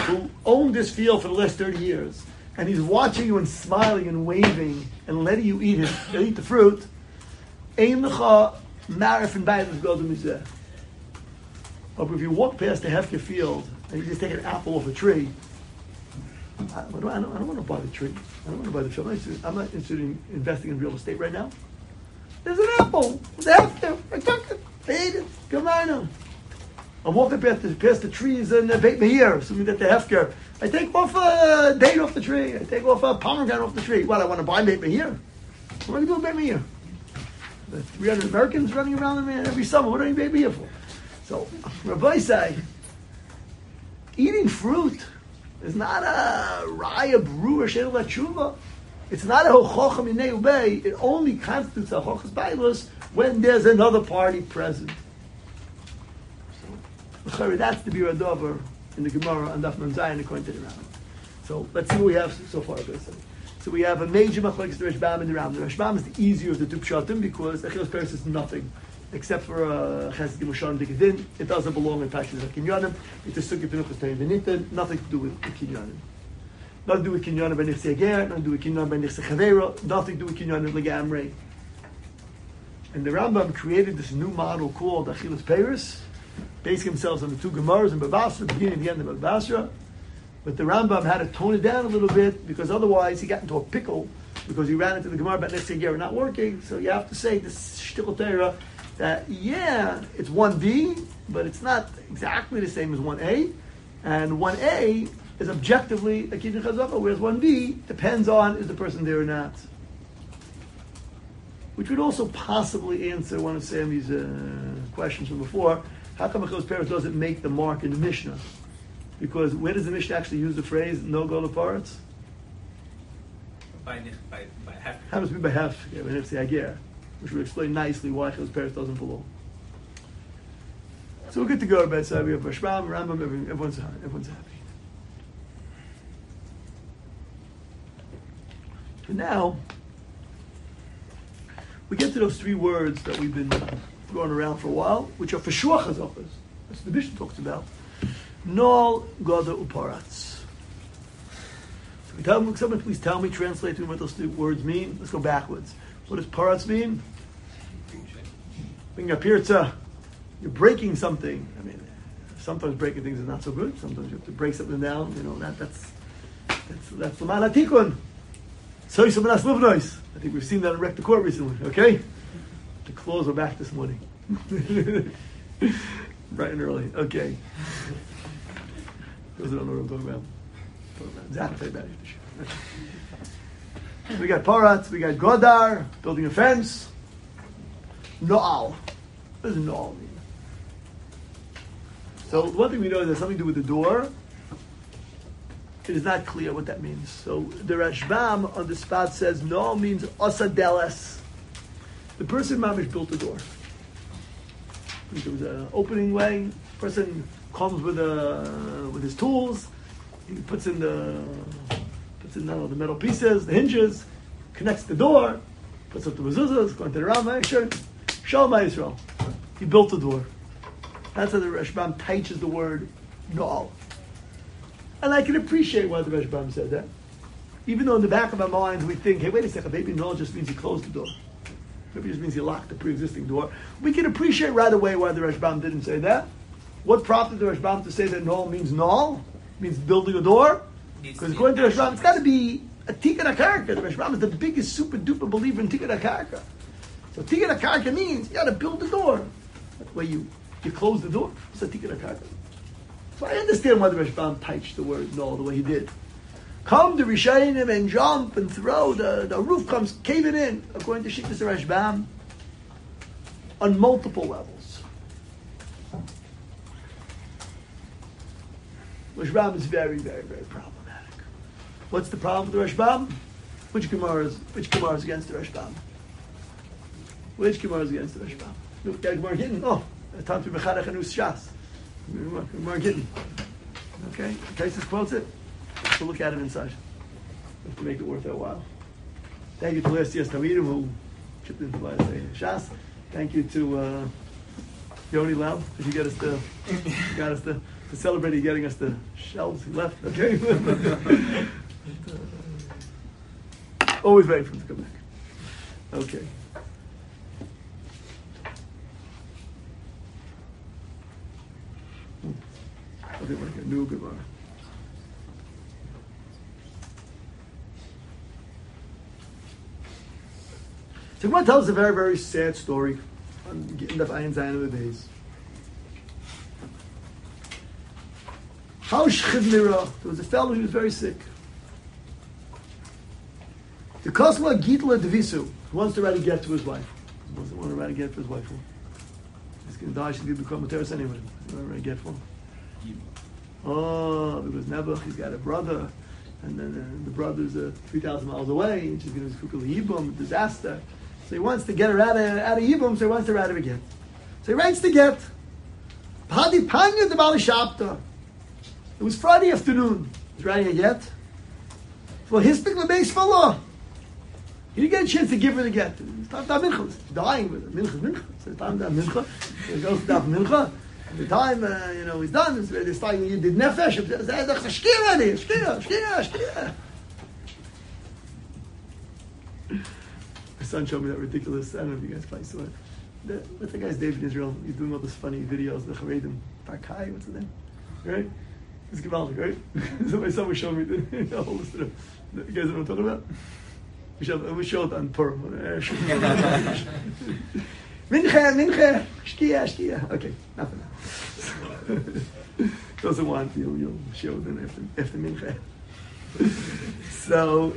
who owned this field for the last thirty years, and he's watching you and smiling and waving and letting you eat it, eat the fruit, ein lecha marif and bayis godem mizeh. But if you walk past the hefker field and you just take an apple off a tree, I don't, I don't, I don't want to buy the tree. I don't want to buy the tree. I'm not interested, I'm not interested in investing in real estate right now. There's an apple. It's hefker. I took it. I ate it. Come on now. I'm walking past the, past the trees in the Beit Meir, assuming that the hefker. I take off a date off the tree. I take off a pomegranate off the tree. What, I want to buy Beit Meir? What am I going to do with Beit Meir? The three hundred Americans running around in there every summer. What do I need Beit Meir for? So, Rabbi say, eating fruit is not a raya brewer shel tshuva. It's not a hochocha minei ubei. It only constitutes a hochas bailus when there's another party present. So, that's the bir adover in the Gemara and Daf Mem Zayin according to the Rambam. So let's see what we have so far. So we have a major machlokes the Rashbam and the Rambam. The Rashbam is the easier of the two pshatim because Achilas Peres is nothing except for Chesed Gimoshan Dikadin. It doesn't belong in Pashas Kinyanim. It's a Sukkah Pinuchas Tein V'Nitin. Nothing to do with Kinyanim. Nothing to do with Kinyanim by Nichse Ager. Nothing to do with Kinyanim by Nichse Chavera. Nothing to do with Kinyanim Legamrei. And the Rambam created this new model called Achilas Peres, basing themselves on the two Gemaras in Bava Basra, the beginning and the end of Bava Basra. But the Rambam had to tone it down a little bit because otherwise he got into a pickle because he ran into the Gemara about next year not working. So you have to say this Shtickle Torah that yeah, it's one B, but it's not exactly the same as one A, and one A is objectively a Kiddush Chazaka, whereas one B depends on is the person there or not. Which would also possibly answer one of Sammy's uh, questions from before. How come Achilas Peres doesn't make the mark in the Mishnah? Because where does the Mishnah actually use the phrase no go to parts? By by by half. Happens to be by half, yeah, by Nifsi Agir, which would explain nicely why Achilas Peres doesn't belong. So we're good to go, Rabbi. So we have Rashbam, Rambam, everyone's everyone's happy. And now we get to those three words that we've been going around for a while, which are for sure chazakas. That's what the Mishnah talks about. Nol goda uparatz. So we tell them, someone please tell me, translate to me what those two words mean. Let's go backwards. What does paratz mean? Being a pirza, you're breaking something. I mean, sometimes breaking things is not so good. Sometimes you have to break something down. You know that that's that's that's the man atikun. So some of noise. I think we've seen that in Rek the Court recently. Okay. The claws are back this morning. Bright and early. Okay. Those who don't know what I'm talking about. Exactly about it. We got Paratz, we got Godar, building a fence. No'al. What does No'al mean? So one thing we know is there's something to do with the door. It is not clear what that means. So the Rashbam on the spot says No'al means Osadeles. The person mamish built the door. There was an opening way. The person comes with a with his tools. He puts in the puts in know, the metal pieces, the hinges, connects the door, puts up the mezuzahs, going to the Rama. Sure, Shalom Yisrael. He built the door. That's how the Rashbam teaches the word No'al. And I can appreciate why the Rashbam said that. Even though in the back of our minds we think, hey, wait a second, maybe No'al just means he closed the door. Maybe it just means he locked the pre-existing door. We can appreciate right away why the Rashbam didn't say that. What prompted the Rashbam to say that No'al means No'al? Means building a door? Because according to the Rashbam, it's got to be a Tikkun HaKarka. The Rashbam is the biggest super duper believer in Tikkun HaKarka. So Tikkun HaKarka means you got to build the door. That's why you, you close the door. It's a Tikkun HaKarka. So I understand why the Rashbam typed the word No'al the way he did. Come to Rishayim and jump and throw. The, the roof comes caving in, according to Shittas Rashbam, on multiple levels. Rashbam is very, very, very problematic. What's the problem with the Rashbam? Which Gemara is which Gemara is against the Rashbam? Which Gemara is against the Rashbam? Look, Gemara Gittin. Oh, it's time to be Mechadach and Shas. Gemara Gittin. Okay, Taisus quotes it. We'll look at it inside. We have to make it worth our while. Thank you to last year's Tawidim who chipped in to buy the Shas. Thank you to uh, Yoni Lau, because you got us the got us the to celebrate you getting us the shelves he left. Okay. Always waiting for him to come back. Okay. I think like a new Gemara. So Gemara tells a very, very sad story on getting the Ayin Zayin of the days. How Shchiv Nira, there was a fellow who was very sick. The Kosla Gitla Devisu, who wants to write a get to his wife. He doesn't want to write a get for his wife. He's going to die, she's going to become a terrorist anyway. He doesn't write a get for him. Oh, because Nebuch, he's got a brother, and then uh, the brother's uh, three thousand miles away, and she's going to cook a Yibum, disaster. So he wants to get her out of, out of Yibum, so he wants to write her a get. So he writes the get. Padi Panya de Bali Shabta. It was Friday afternoon. He's writing a get. For his particular base for law. He didn't get a chance to give her the get. It's time to have mincha. He's dying with it. Mincha, mincha. So it's time to have mincha. So he goes to have mincha. At the time, uh, you know, he's done. It's, it's like he did nefesh. It's shkia ready. Shkia, shkia, shkia. My son showed me that ridiculous. I don't know if you guys probably saw it. The, what's the guy's David Israel? He's doing all those funny videos. The Charedim. Barkai, what's his name? Right? It's Givaldic, right? So my son was showing me the, the whole list of them. You guys know what I'm talking about? We show, we show it on Purim. Mincha, mincha, shkia, shkia. Okay, nothing now. Doesn't want you, you'll show them after, after mincha. So,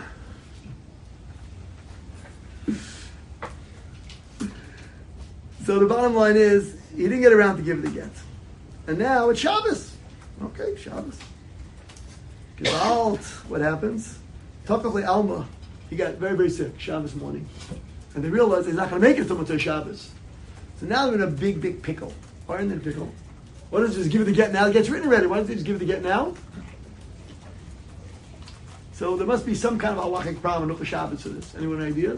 so the bottom line is, he didn't get around to give the get. And now it's Shabbos. Okay, Shabbos. Gewalt, what happens? Takach Alma, he got very, very sick Shabbos morning. And they realized he's not going to make it till Motzei Shabbos. So now they're in a big, big pickle. Why are they in a pickle? Why don't they just give it the get now? It gets written already. Why don't they just give it the get now? So there must be some kind of halachic problem in Ucha Shabbos for this. Anyone have ideas?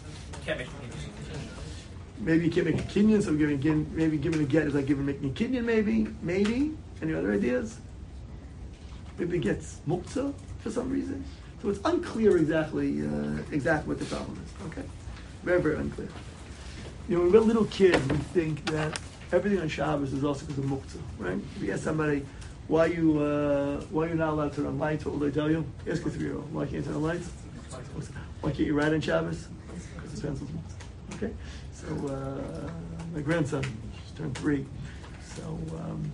Maybe you can't make a kinyan, so giving maybe giving a get is like giving making a kinyan, maybe, maybe. Any other ideas? Maybe it gets muktzah for some reason. So it's unclear exactly uh, exactly what the problem is. Okay, very very unclear. You know, when we're a little kid, we think that everything on Shabbos is also because of muktzah, right? If you ask somebody why you uh, why you're not allowed to turn on lights, what will they tell you? Ask a three-year-old why can't you turn on lights? Why can't you ride on Shabbos? Because the pencil's muktzah. Okay. So uh, my grandson just turned three. So um,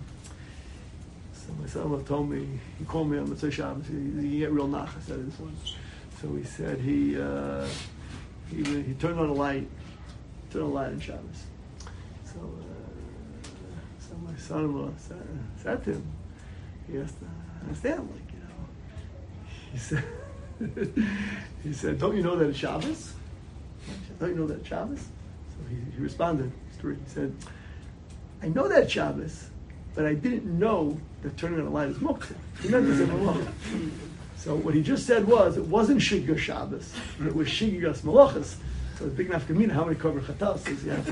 so my son-in-law told me, he called me on Motzei Shabbos. He, he get real nachas out of this one. So he said he uh, he he turned on a light, turned on a light on Shabbos. So uh, so my son-in-law said, said to him, he asked, I understand, like you know, he said he said, don't you know that it's Shabbos? Don't you know that it's Shabbos? So he, he responded, he said, I know that Shabbos, but I didn't know that turning on a light is muktzah. He meant to say malach. So what he just said was, it wasn't Shigga Shabbos, it was Shiggas Malachas. So it's big enough to mean how many cover chatas is. Yeah.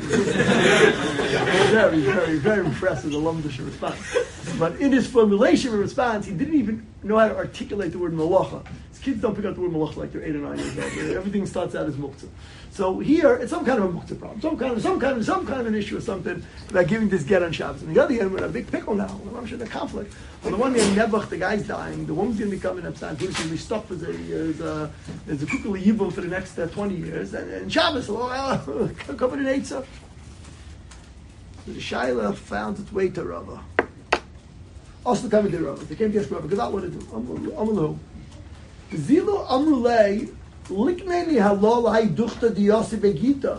Very, very, very impressive, the Lumdish response. But in his formulation of response, he didn't even know how to articulate the word malacha. His kids don't pick up the word malacha like they're eight or nine years old. Everything starts out as muktzah. So here, it's some kind of a muktzah problem, some kind of, some kind of, some kind of an issue or something about giving this get on Shabbos. On the other hand, we're in a big pickle now. I'm sure the conflict. On the one hand, Nebuch, the guy's dying. The woman's going to be coming up. He's going to be stuck as a as a as a kukuli yibum for the next uh, twenty years. And, and Shabbos, well, uh, covered in eitzah. So the Shaila found its way to Rava. Also coming to Rava. They came to ask Rava, because I wanted to do. Amalu. Zilu amrulei likneni halol hay duchta diyosi begita.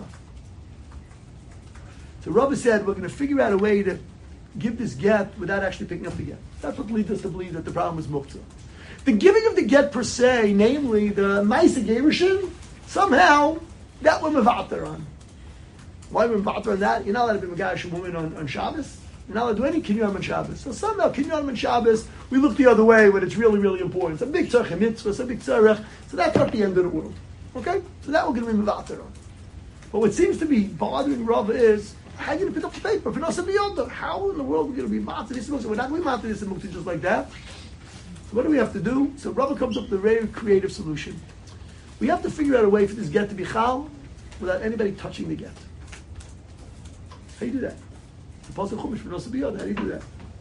So Rava said, we're going to figure out a way to give this get without actually picking up the get. That's what leads us to believe that the problem is muktzah. The giving of the get per se, namely the Maisa Gerushin, somehow that we're mevater on. Why we're mevater on that? You're not allowed to be Megash a woman on, on Shabbos. You're not allowed to do any kinyan on Shabbos. So somehow kinyan on Shabbos, we look the other way when it's really, really important. It's a big tzarech mitzvah, it's a big tzarech. So that's not the end of the world. Okay? So that we're going to be mevater on. But what seems to be bothering Rava is How are you going to pick up the paper? How in the world are we going to be matzah this muktzah? We're not going to be matzah this muktzah just like that. So what do we have to do? So Rava comes up with a very creative solution. We have to figure out a way for this get to be chal without anybody touching the get. How do you do that? The pasuk chumash for nosa biyod. How do you do that?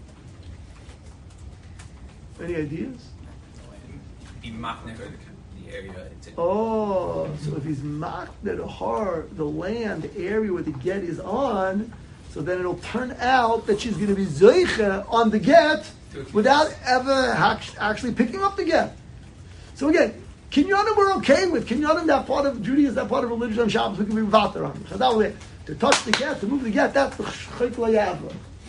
Any ideas? Be machne the area. It's in. Oh, so if he's machne the har, the land, the area where the get is on, so then it'll turn out that she's going to be zoiche on the get without ever act- actually picking up the get. So again, kinyanim we're okay with. Kinyanim, that part of Judaism, that part of religion on Shabbos, we can be vater on. To touch the get, to move the get, that's the chayk layavra.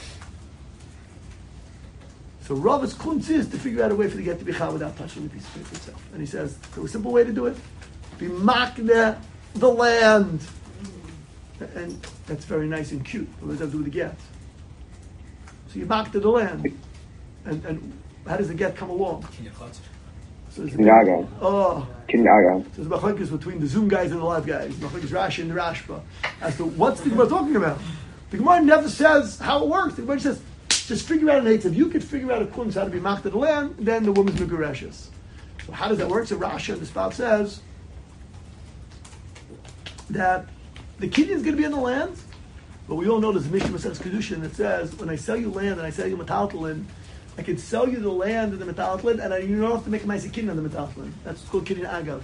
So Rav's kunz is to figure out a way for the get to be chal without touching the piece of paper itself. And he says, there's a simple way to do it. Be makne the land. And that's very nice and cute. But what does that do with the get? So you makne the land. And, and how does the get come along? So there's a big, oh, so there's machlokes between the Zoom guys and the live guys. Machlokes Rashi and the Rashba. As to what's the Gemara talking about? The Gemara never says how it works. The Gemara says, just figure out an eight. If you could figure out a kunz how to be makta the land, then the woman's megureshes. So how does that work? So Rashi and the spout says that the Kinyan is going to be in the land, but we all know there's a Mishnah Maseches Kedushin that says when I sell you land and I sell you metaltalin, I can sell you the land and the metaltalin, and I, you don't have to make a ma'aseh kinyan on the metaltalin. That's called kinyan agav.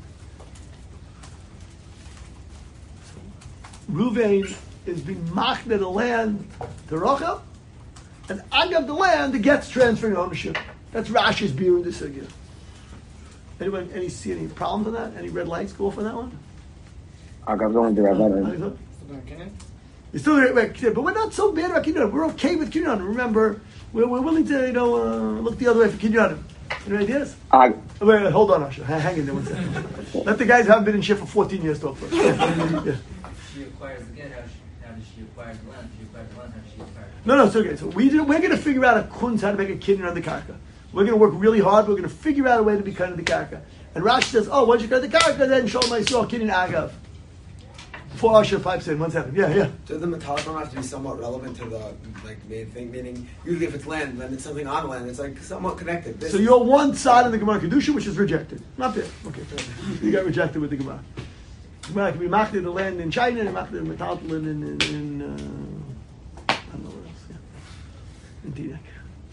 So, Ruvain is being machne the land to Rachel, and agav the land, the get's transferring ownership. That's Rashi's beer in the sugya. Anyone, any see any problems on that? Any red lights go off on that one? Agav's only the Rabbanan. You're still there, but we're not so bad about kinyan. We're okay with kinyan. Remember, we're, we're willing to, you know, uh, look the other way for kinyan. Any ideas? Ag- oh, wait, wait, hold on, Asher. Hang in there one second. Let the guys who haven't been in shit for fourteen years talk first. Yeah. She acquires the get. How, she, how does she acquire the land? She acquires the land. How does she acquire it? No, no, it's okay. So we do, we're going to figure out a kunz how to make a kinyan on the karka. We're going to work really hard. We're going to figure out a way to be kind of the karka. And Rashi says, oh, once you cut the karka, then show my soul kinyan agav. Before Asher pipes in, one second. Yeah, yeah. So the metaltalin have to be somewhat relevant to the like main thing. Meaning, usually if it's land, then it's something on land. It's like somewhat connected. This So you're one side of the Gemara Kedusha, which is rejected. Not there. Okay, you got rejected with the Gemara. Gemara can be machne the land in China and machne the metaltalin in, in, in uh, I don't know where else. Yeah. In Teaneck.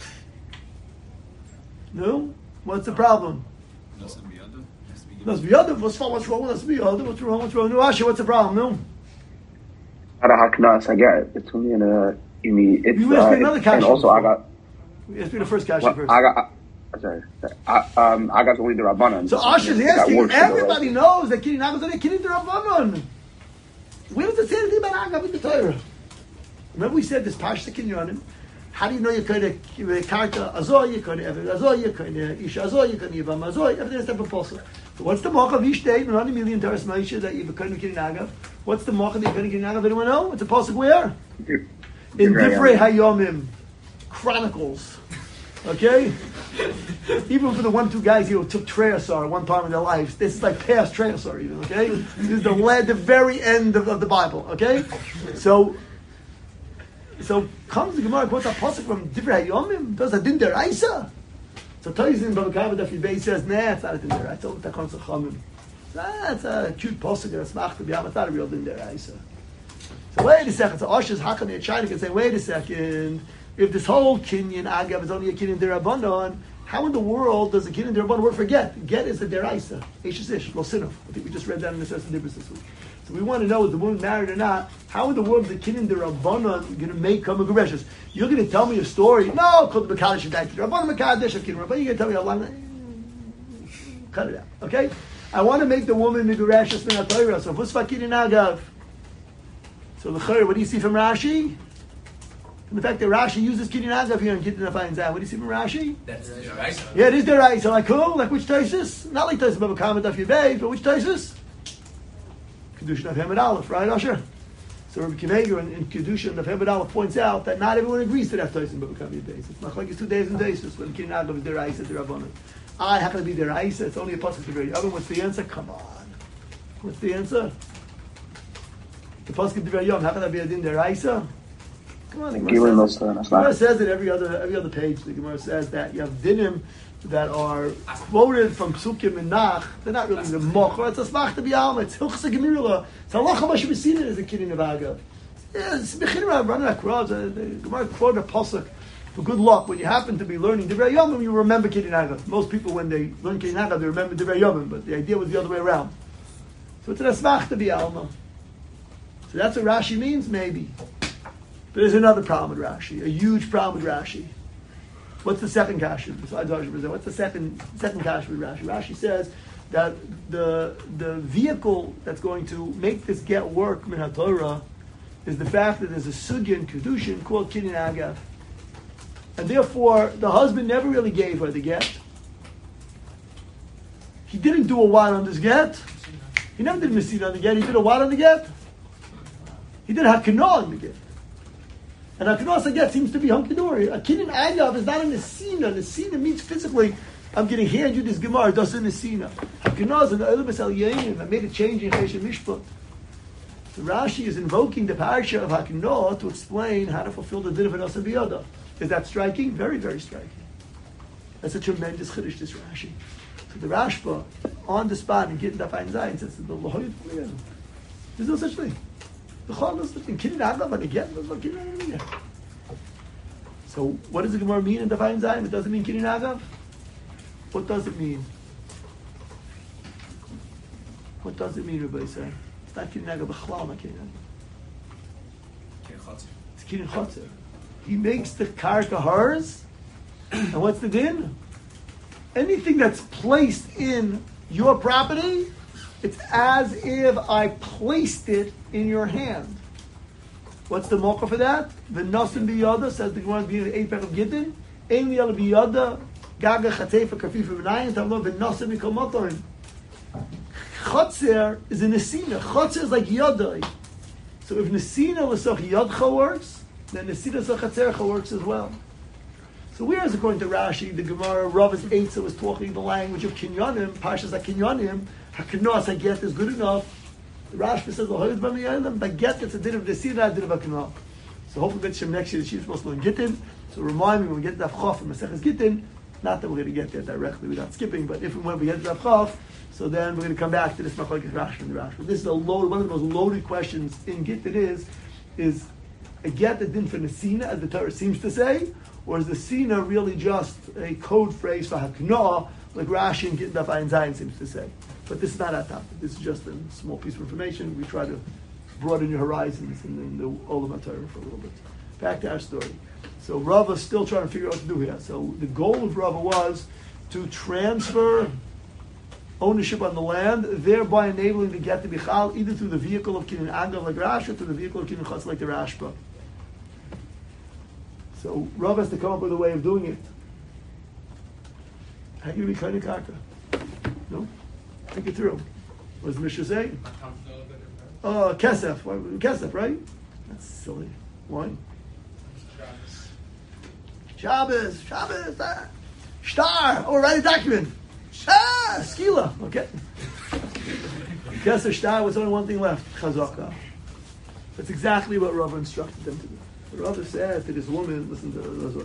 No? What's the problem? That's biyada. What's wrong? What's wrong? That's biyada. What's wrong? What's wrong? No, Asher, what's the problem? No. Ada haknas, I get it. It's only in a in the it's You asked uh, me another and kasha also before. I got You asked me the first kasha well, first. I got uh, sorry. I, um, I got only the Rabbanan. So Asher's That asking. works for the Everybody rest. knows that Kinyan Agav is only Kinyan D'Rabbanan. Where does it say anything about Agav in the Torah? Remember we said this Parsha Kinyanim. How do you know you're going to karka azoy, you're going to ever azoy, you're going to isha azoy, you're going to yivam azoy, everything is type of possible. So what's the mocha of each day? Not a million Taras Maisha that you're going to Kinyan Agav. What's the mocha that you're going to Kinyan Agav? Anyone know? It's a possible where? In Divrei Hayomim Chronicles. Okay? Even for the one, two guys here who took Treyasar one time in their lives, this is like past Treyasar even, okay? This is the, la- the very end of, of the Bible, okay? So, so comes the Gemara, quotes a pasuk from Divrei Hayomim, does a din deraisa. So Toys in Bava Kama Daf Yibei says, nah, it's not a din deraisa, it's all the Takon Tzachomim. That's a cute pasuk, and a smach to be, it's not a real din deraisa. So wait a second, so Osher's Hakon China can say, wait a second, if this whole Kinyan Agav is only a Kinyan Derabanan, how in the world does a Kinyan Derabanan work for get? Get is a deraisa. Eishes ish, lo sinov. I think we just read that in the Session Dibris this week. So we want to know, is the woman married or not? How in the world is the Kinyan Derabanan going to make come a Gereshes? You're going to tell me a story? No, called the Mekadesh of Daiti. Rabbanan Mekadesh of Kinyan. But you're going to tell me a long. Cut it out, okay? I want to make the woman the Gereshes min HaTorah. So what's Kinyan Agav? So the what do you see from Rashi? And the fact that Rashi uses Kinyan Agav here and Kinyan finds out. What do you see from Rashi? That's the right. Yeah, it is the right. So like who? Like which Taisus? Not like Taisus Baba Kama Daf Yibei, but which Taisus? Kedushin of Hamid Aleph, right, Asher? So Rabbi Kiveger in, in Kedushin of Hamid Aleph points out that not everyone agrees to that Taisus Baba Kama Yibei. It's not like it's two days and Taisus when Kinyan Agav is the right, the Rabbanan. I happen to be the right. It's only a pasuk to very other. What's the answer? Come on. What's the answer? The pasuk Divrei Yom. How can that be a din deraisa? Come on, the Gilui Gemara lo says, sta the Gemara nasnach. says it every other every other page. The Gemara says that you have dinim that are quoted from Psukim and Nach. They're not really the moch. It's a smach to be alma. It's hilchsa gemirula. It's halacha b'shebesina is a kidin of agav. Yes, bechinra running across. The Gemara quoted a pasuk. For good luck, when you happen to be learning Divrei Yomim, you remember Kidin Agav. Most people, when they learn Kidin Agav, they remember Divrei Yomim, but the idea was the other way around. So it's an asmach to be alma. So that's what Rashi means, maybe. But there's another problem with Rashi, a huge problem with Rashi. What's the second kasha besides Rashi? What's the second second kasha with Rashi? Rashi says that the the vehicle that's going to make this get work min haTorah is the fact that there's a sugya in kedushin called Kidin Agav. And therefore, the husband never really gave her the get. He didn't do a what on this get. He never did Mesina on the get. He did a what on the get? He did Hakanah on the get. And Hakanah on the get seems to be hunky-dory. A Kidin Agav is not a Nesina. Nesina means physically, I'm going to hand you this Gemara. It doesn't Nesina. Hakanah is an Elibas Al Yayin. I made a change in Chesed Mishpat. So Rashi is invoking the parasha of Hakanah to explain how to fulfill the din of an Asa B'Yodah. Is that striking? Very, very striking. That's a tremendous chiddush, this Rashi. So the Rashba, on the spot, and getting that fine Zayin, says, the Lohoyot, there's no such thing. The Chol knows such thing. Kidin Agav, and again, there's no Kidin Agav. So what does the Gemara mean in the fine Zayin? It doesn't mean Kidin Agav? What does it mean? What does it mean, Rabbi say? It's not Kidin Agav, B'chlal, not Kidin Agav. It's Kidin Chotzer. He makes the karka hers, and what's the din? Anything that's placed in your property, it's as if I placed it in your hand. What's the mocha for that? V'nosim biyada, says the Gemara being the eighth pack of Gittin. Ein liyala biyada, gaga chatzefa kafifa v'nayin, tamlo v'nosim mikomotoin. Chotzer is a nesina. Chotzer is like yadai. So if nesina l'soch yadcha works, then the Siddhas HaChatzercha works as well. So whereas according to Rashi, the Gemara, Rav's Eitzah was talking the language of Kinyanim, Pashas HaKinyanim, HaKanos HaGet is good enough. The Rashi says, L'hoyot b'miyanim, but get that's a din of the Siddha, a din of HaKanos. So hopefully B'Shem next year, the she's supposed to learn Gittin. So remind me when we get to Avchof and Maseches Gittin, not that we're going to get there directly without skipping, but if and when we get to Avchof, so then we're going to come back to this Machlokes Rashi and the Rashi. This is a load, one of the most loaded questions in Gittin is, is a get the din for Nesina, as the Torah seems to say, or is the Sina really just a code phrase for Haknah, like Rashi and Gittin Daf Ayin Zayin seems to say? But this is not our topic. This is just a small piece of information. We try to broaden your horizons in, in the Olam HaTorah for a little bit. Back to our story. So Rava's still trying to figure out what to do here. So the goal of Rava was to transfer ownership on the land, thereby enabling the get to be chal either through the vehicle of Kidin Agav like Rashi or through the vehicle of Kidin Chutz like the Rashba. So Rav has to come up with a way of doing it. How can you be kind of karka? No? Think it through. What does Mishnah say? Oh, kesef. Why- Kesef, right? That's silly. Why? Shabbos. Shabbos. Ah. Shtar. Oh, write a document. Ah, skila. Okay. Kesef shtar was only one thing left. Chazaka. That's exactly what Rav instructed them to do. Rav said to this woman, listen to Rav.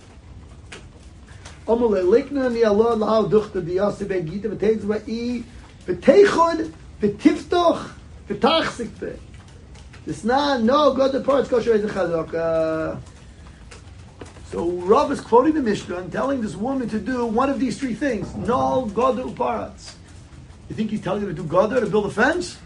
Omole likna ni Allah lao duchta biyase begita v'teiz va'i v'teichod v'tiftoch v'tachsikpe. It's not, no, God the parts kosher is a chazaka. So Rav is quoting the Mishnah and telling this woman to do one of these three things. No, God uparats. You think he's telling her to do God to build a fence?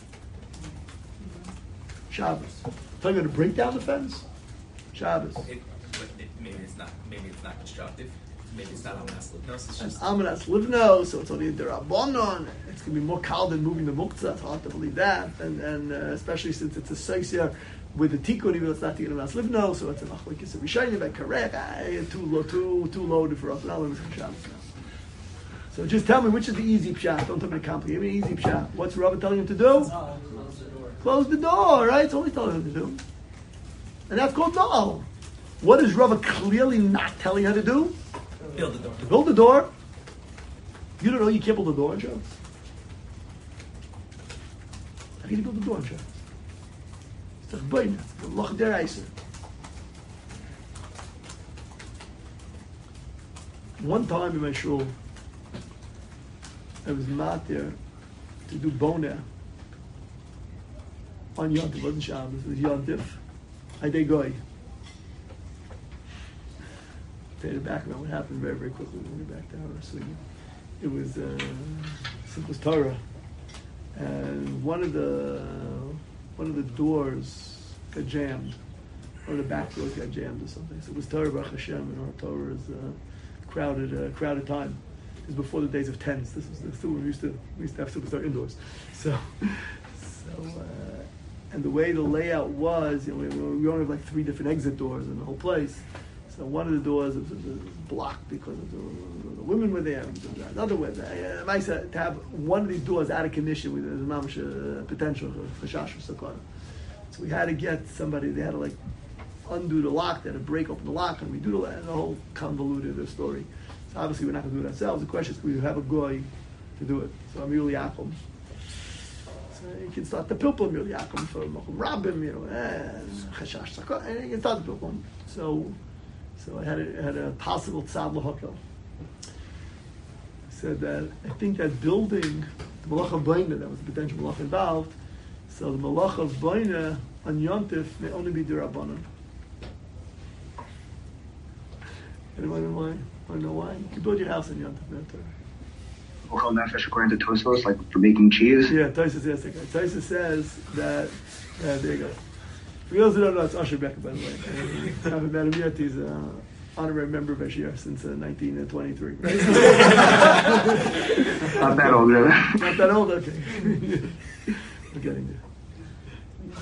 Shabbos. Telling her to break down the fence? Shabbos. It, but it, maybe it's not. Maybe it's not constructive. Maybe it's not Amanas Livnos. It's And just Amanas Livno, so it's only a Derabonon. It's going to be more kal than moving the muktzah. It's hard to believe that. And, and uh, especially since it's a seisya with the tikkun, even though it's not the Amanas Livno, so it's a machlokes of Rishayim, and correct. Too low, too too loaded for us. Not limited for Shabbos now. So just tell me which is the easy pshat. Don't tell me the complicated. Give me an easy pshat. What's Rabbi telling him to do? Close the door. Close the door, right? It's all he's telling him to do. And that's called no. What is Rava clearly not telling her to do? build the door. To build the door. You don't know you can't build a door in Shabbos. How can you build a door in Shabbos? It's a boina. It's a malach deraisa. One time in my shul, I was not there to do bona on Yontif. It wasn't Shabbos, it was Yontif. I did goy. Tell you the background, what happened very, very quickly when we went back to our sleep. It was uh, Simchas Torah, and one of the one of the doors got jammed. One of the back doors got jammed or something. So it was Torah Baruch Hashem, and our Torah is uh, crowded, uh, crowded time. It was before the days of tents. This was the, still when we used to we used to have Superstar indoors. So, so uh, and the way the layout was, you know, we, we only have like three different exit doors in the whole place. So one of the doors was, was blocked because of the, the women were there. Another way, uh, I said to have one of these doors out of condition with there's a mamash uh, potential for chash or sakana. So we had to get somebody. They had to like undo the lock. They had to break open the lock, and we do the, and the whole convoluted story. So obviously we're not going to do it ourselves. The question is, can we have a goy to do it? So I'm Yuli Yaakov. So you can start the pilpul Yuli Yaakov for Mokum Rabbim, you know, and chashash sakana, and you can start the pilpul. So. So I had a, had a possible tzad l'hakel. I said that I think that building the malach of Baina, that was the potential malach involved. So the malach of Baina on Yontif may only be d'Rabbanan. Anyone want to know why? You can build your house on Yontif. Ochel nefesh according to Tosfos, like for making cheese. Yeah, Tosfos yes, okay. Tosfos says that. Uh, there you go. For those who don't know, it's Asher Becker, by the way. I haven't met him yet. He's an honorary member of Ashir since uh, nineteen twenty-three. Right? Not that old, really. Not that old, okay. We're getting there.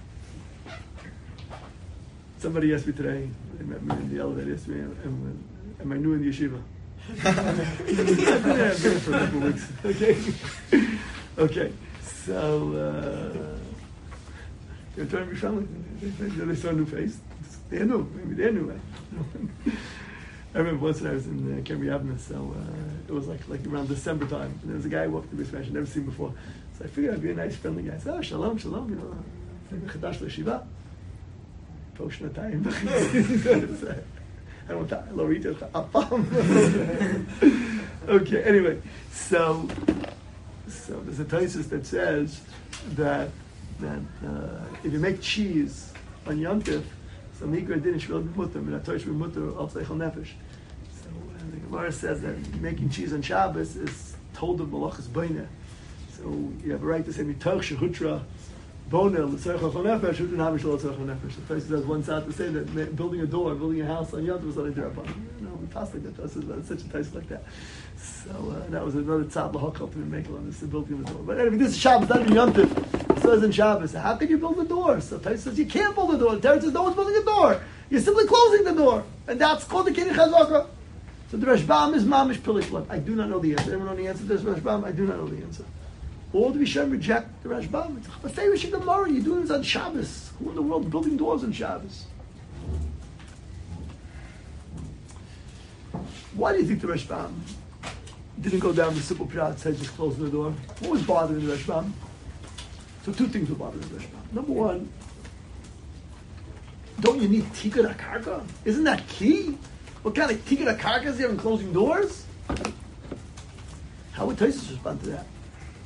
Somebody asked me today, they met me in the elevator, asked me, am, am I new in the yeshiva? I've been there for a couple of weeks. Okay. Okay. So, uh, they're trying to be friendly. They, they saw a new face. They knew. Maybe they knew. I remember once when I was in uh, Kemri Avna, so uh, it was like like around December time. And there was a guy who walked through this I'd never seen before. So I figured I'd be a nice, friendly guy. I said, oh, shalom, shalom, you know. Chadash l'shiva. Poshna time. I don't want to read it. Okay, anyway. So, so there's a thesis that says that that uh, if you make cheese on Yom Tov, so mikra din shvil b'mutar, minatosh b'mutar al tzeichel nefesh. So uh, the Gemara says that making cheese on Shabbos is told of malachas boina. So you have a right to say mitoch shehutra bona l'tzeichel nefesh, hutra namish l'tzeichel nefesh. The Tosfos has one side to say that building a door, building a house on Yom Tov is not a derabban. You know, we pass like that. That's such a taste like that. So uh, that was another tzad l'hakal to be made on this building of the door. But anyway, this is Shabbos, not even Yom Tov. It says in Shabbos, how can you build a door? So Tosfos says you can't build a door. The Torah says no one's building a door. You're simply closing the door, and that's called the Kiddush Chazaka. So the Rashbam is mamish pilishlam. I do not know the answer. Anyone know the answer to this Rashbam? I do not know the answer. All the Rishon reject the Rashbam. It's a favorite Gemara. You're doing this on Shabbos. Who in the world is building doors on Shabbos? Why do you think the Rashbam didn't go down the simple prat, said just close the door? What was bothering the Rashbam? So two things were bothering the Rashbam. Number one, don't you need tikkun akarka? Isn't that key? What kind of tikkun akarka is there in closing doors? How would Tosfos respond to that?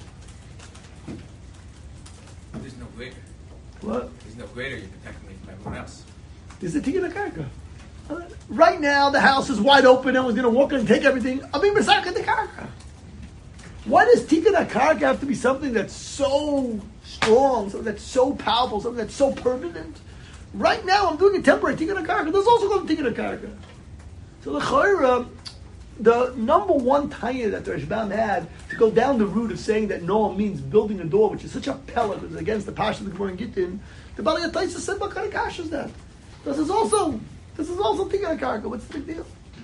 There's no greater. What? There's no greater. You're protecting me from everyone else. Is it tikkun akarka? Uh, right now, the house is wide open. Everyone's going to walk in and take everything. I mean, b'sarka the karka. Why does tikkun akarka have to be something that's so strong, something that's so powerful, something that's so permanent? Right now, I'm doing a temporary tikkun akarka. There's also called tikkun akarka. So the chayra, the number one tanya that the Rashbam had to go down the route of saying that Noah means building a door, which is such a pellet, it's against the passion of the Gemara in Gittin. The Bali Ataysa said, "What kind of kash is that?" This is also this is also tikkun akarka. What's the big deal?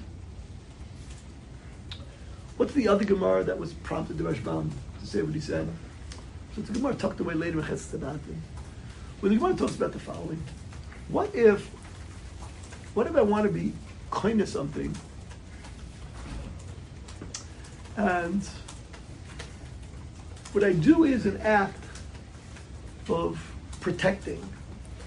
What's the other Gemara that was prompted the Rashbam to say what he said? So it's a Gemara tucked away later in Ches Tadatim. Well, the Gemara talks about the following: What if, what if I want to be kind of something, and what I do is an act of protecting,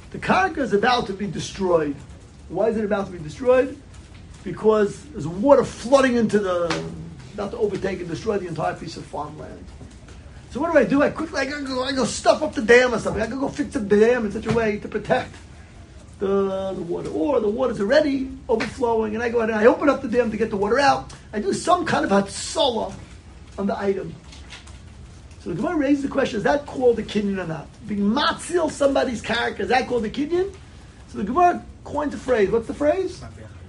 The karka is about to be destroyed. Why is it about to be destroyed? Because there's water flooding into the, about to overtake and destroy the entire piece of farmland. So what do I do? I quickly, I gotta go, I go stuff up the dam or something. I gotta go fix up the dam in such a way to protect the, the water. Or the water's already overflowing, and I go ahead and I open up the dam to get the water out. I do some kind of hatzolah on the item. So the Gemara raises the question, is that called a kinyan or not? Being matzil somebody's character, is that called a kinyan? So the Gemara coined the phrase. What's the phrase?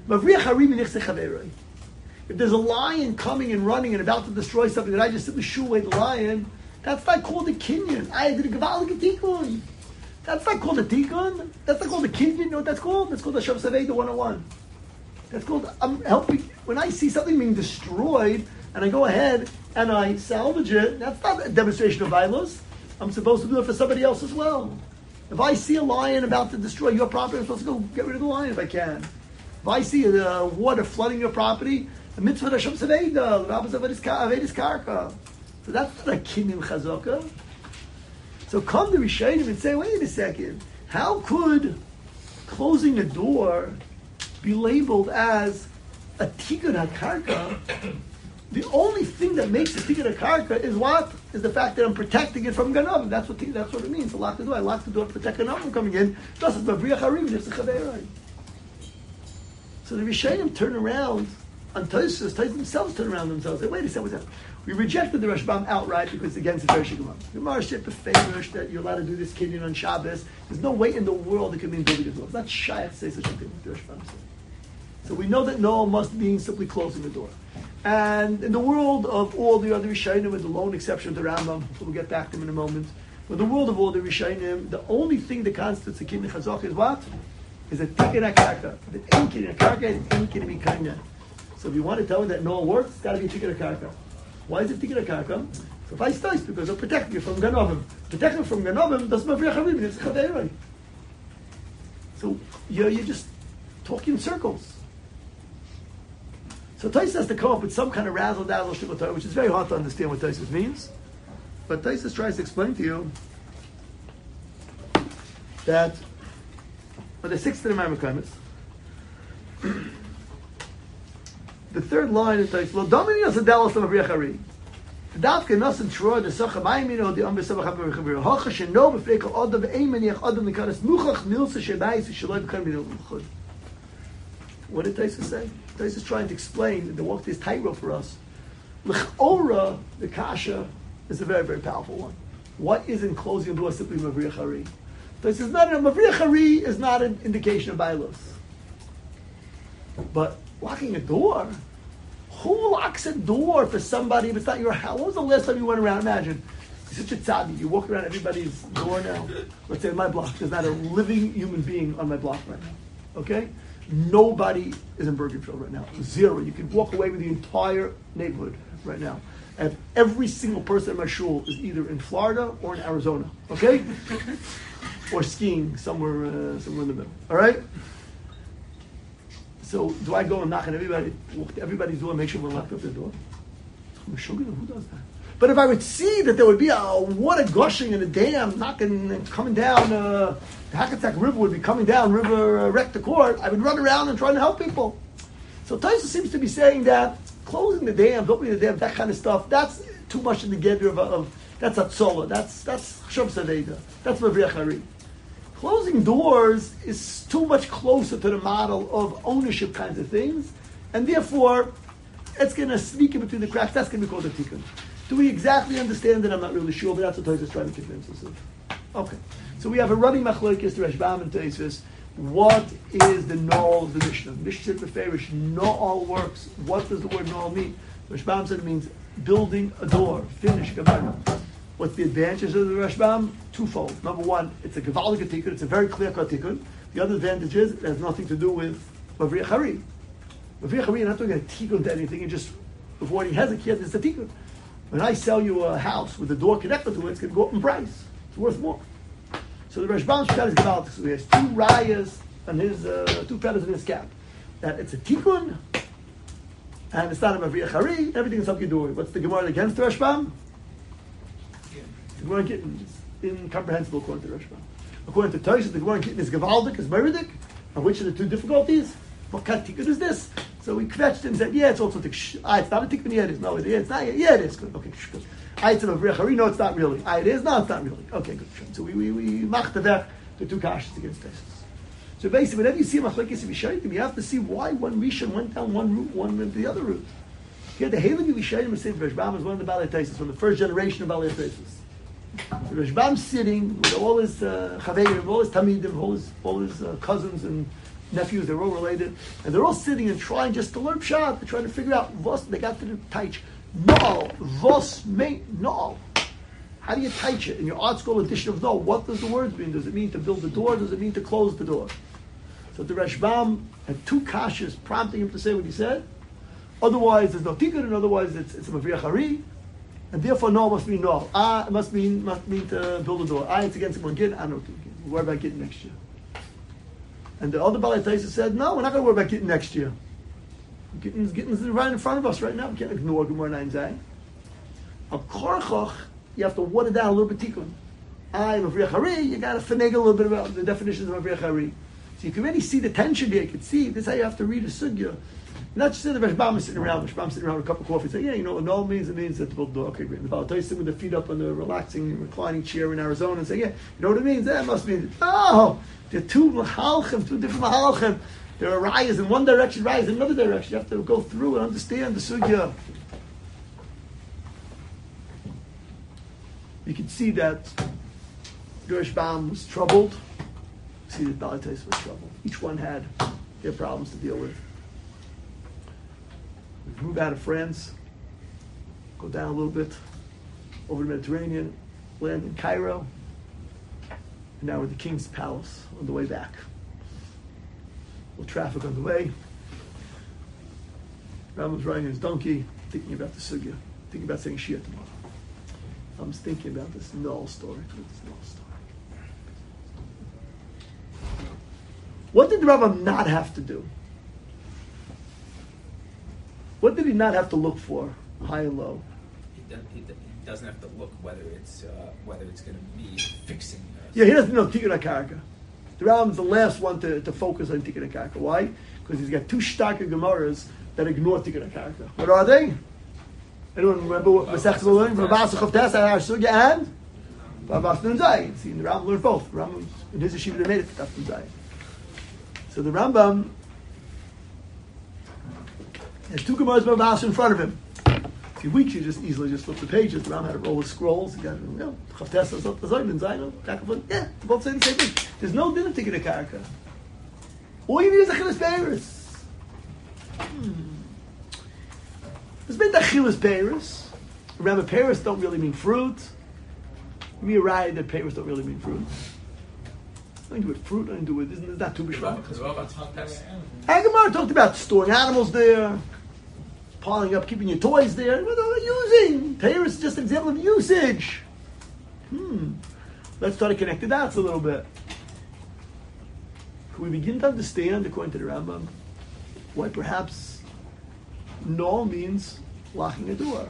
If there's a lion coming and running and about to destroy something, and I just simply shoo away the lion, that's not called a kinyan. I did a gewaltige tikkun. That's not called a tikkun. That's not called a kinyan. You know what that's called? That's called a Shav Saveda one oh one. That's called, I'm helping, when I see something being destroyed, and I go ahead and I salvage it, that's not a demonstration of violence. I'm supposed to do it for somebody else as well. If I see a lion about to destroy your property, I'm supposed to go get rid of the lion if I can. If I see the water flooding your property, the mitzvah of Hashem Saveda, the rabbis of Avedis Karka. So that's not a kinyan chazaka. So come the Rishonim and say, wait a second, how could closing a door be labeled as a tikkun hakarka? The only thing that makes a tikkun hakarka is what? Is the fact that I'm protecting it from ganav. That's what that's what it means. To lock the door. I lock the door to protect ganav from coming in. Thus, it's mavriach harim nifsechaveirai. So the Rishonim turn around on Tosfos. Tosfos themselves turn around themselves. Say, wait a second, what's that? We rejected the Rashbam outright because it's against the Rosh Gemara. Gemara said beferish that you're allowed to do this kinyan on Shabbos. There's no way in the world it could mean building a door. It's not shy to say such a thing. The Rashbam said. So we know that no must mean simply closing the door. And in the world of all the other Rishonim, with the lone exception to Rambam, we'll get back to him in a moment. But the world of all the Rishonim, the only thing that constitutes a kinyan chazaka is what? Is a tikkun hakarka. The kinyan hakarka is kinyan mikanya. So if you want to tell me that no works, it's got to be a tikkun hakarka. Why is it tikkun hakarka? So if I start, because it'll protect you from ganovim. Protecting from ganovim doesn't mavriach harim. It's chaveiroi. So you're, you're just talking in circles. So Tosfos has to come up with some kind of razzle dazzle shtickle, which is very hard to understand what Tosfos means. But Tosfos tries to explain to you that for the sixth of the Maimakaimis, the third line is Tosfos, Lo domini as a dalos of Avriyach Hari. Davke nasan trua de sacha maimino de ambe sabach haber chavir. Hacha sheno befreik al adam ve'eimaniach adam nikaras muchach nilsa shebayis shaloi b'kan b'nil l'chud. What did Tosfos say? Tosfos is trying to explain the walk this tightrope for us. L'chora, the kasha, is a very, very powerful one. What is in closing the door simply Mavriach Hari? Tosfos is not a Mavriach Hari is not an indication of violence. But locking a door, who locks a door for somebody if it's not your house? When was the last time you went around? Imagine, you're such a tzaddik, you walk around everybody's door now. Let's say in my block, there's not a living human being on my block right now. Okay? Nobody is in Bergenfield right now. Zero. You can walk away with the entire neighborhood right now. And every single person in my shul is either in Florida or in Arizona. Okay? Or skiing somewhere, uh, somewhere in the middle. All right? So do I go and knock on everybody, walk to everybody's door and make sure we're locked up their door? Who does that? But if I would see that there would be a water gushing in a dam, knocking and coming down, uh, the Hackensack River would be coming down, River uh, Rector Court, I would run around and try to help people. So Tosfos seems to be saying that closing the dams, opening the dams, that kind of stuff, that's too much in the gather of, of that's Atzola, that's that's Shav Saveda, that's Mavriach Hari. Closing doors is too much closer to the model of ownership kinds of things, and therefore it's going to sneak in between the cracks. That's going to be called a tikkun. Do we exactly understand it? I'm not really sure, but that's what Tosfos is trying to convince us of. Okay, so we have a running machlokes to Rashbam and Tosfos. What is the null of the Mishnah? Mishnah said beferish, no all works. What does the word null mean? Rashbam said it means building a door. Finish. Gemara. What's the advantages of the Rashbam? Twofold. Number one, it's a gewaldige tikkun. It's a very clear-cut tikkun. The other advantage is it has nothing to do with Mavriach Hari. Mavriach Hari, you're not doing a tikkun to anything. You're just avoiding hezekiyah. It's a tikkun. When I sell you a house with a door connected to it, it's going to go up in price. It's worth more. So the Rashbam's shot is gewaldig. So he has two rayas and his uh, two feathers in his cap. That it's a tikkun, and it's not a Mavriach Hari. Everything is up your door. What's the Gemara against the Rashbam? The Gemara is incomprehensible according to the Rashbam. According to Toshis, the Gemara in Gittin is Gavaldik, is Meridik. And which are the two difficulties? What kind of tikkun is this? So we kvetched and said, yeah, it's also tikkun. Ah, it's not a tikkun, yeah, it is. No, it is. Not, yeah, it is. Good. Okay, good. Ah, it's a Mavrechari. No, it's not really. Ah, it is. No, it's not really. Okay, good. So we we we mach the the two kashas against this. So basically, whenever you see a machlekes Yishayim, you have to see why one Rishon went down one route, one went the other route. Here, the Halem Yishayim is saying Rashbam is one of the Balei Taisus, from the first generation of Balei Taisus. So Rashbam sitting with all his uh, Chaveirim, all his Tamidim, all his all his uh, cousins and nephews, they're all related, and they're all sitting and trying just to learn Pshat. They're trying to figure out Vos. They got to do Taich. No, Vos me no. How do you Taich it in your art school edition of no? What does the word mean? Does it mean to build the door? Does it mean to close the door? So the Rashbam had two kashas prompting him to say what he said. Otherwise, there's no tikkun, and otherwise it's it's a Mavriach Hari, and therefore no must mean no. Ah, it must mean must mean to build a door. Ah, it's against someone getting. I don't know. We'll worry about getting next year. And the other Balei Taisus said, no, we're not going to worry about getting next year. Getting's getting's right in front of us right now. We can't ignore Gemara nine Zayin. Al Korchoch, you have to water down a little bit tikkun. I am Mavriach Hari. You got to finagle a little bit about the definitions of Mavriach Hari. So you can really see the tension here. You can see this is how you have to read a sugya. Not just the Rashbam is sitting around, Rashbam sitting around with a cup of coffee, saying, yeah, you know what no means? It means that the build door. Okay, great. The Balei Taisus with their feet up on the relaxing, reclining chair in Arizona and saying, yeah, you know what it means? That must mean, oh, they're two mahalchim, two different mahalchim. There are rayas in one direction, rayas in another direction. You have to go through and understand the sugya. You can see that Rashbam was troubled. You see that Balei Taisus was troubled. Each one had their problems to deal with. We move out of France, go down a little bit, over the Mediterranean, land in Cairo, and now we're at the King's Palace on the way back. A little traffic on the way. Ram was riding his donkey, thinking about the sugya, thinking about saying Shia tomorrow. I was thinking about this null story. This null story. What did the Rambam not have to do? What did he not have to look for, high and low? He, does, he, he doesn't have to look whether it's uh, whether it's going to be fixing. Uh, yeah, he doesn't know Tikkun HaKarka. The Rambam's the last one to, to focus on Tikkun HaKarka. Why? Because he's got two starker Gemaras that ignore Tikkun HaKarka. What are they? Anyone remember what Masechta we're learning? Rabas Chavtes Har Sugya and Rabas Nun Zayin. See, the Rambam learned both. The Rambam in his yeshiva they made it to Nun Zayin. So the Rambam has two Gemaras Rabas in front of him. A few weeks you just easily just flip the pages. The Rambam had to roll his scrolls. He got, you know, Chavtes Har Zayin, Zayin, yeah, they both say the same thing. There's no din of Tikkun HaKarka. All you need is Achilas Beiris. Hmm. There's been the Achilas Beiris. Remember, Peiris don't really mean fruit. Give me a ride that Peiris don't really mean fruit. Nothing to do with fruit, nothing to do with, isn't it not too bishvat? Agamar talked about storing animals there, piling up, keeping your toys there. What are they using? Peiris is just an example of usage. Hmm. Let's try to connect the dots a little bit. Can we begin to understand, according to the Rambam, why perhaps no means locking a door?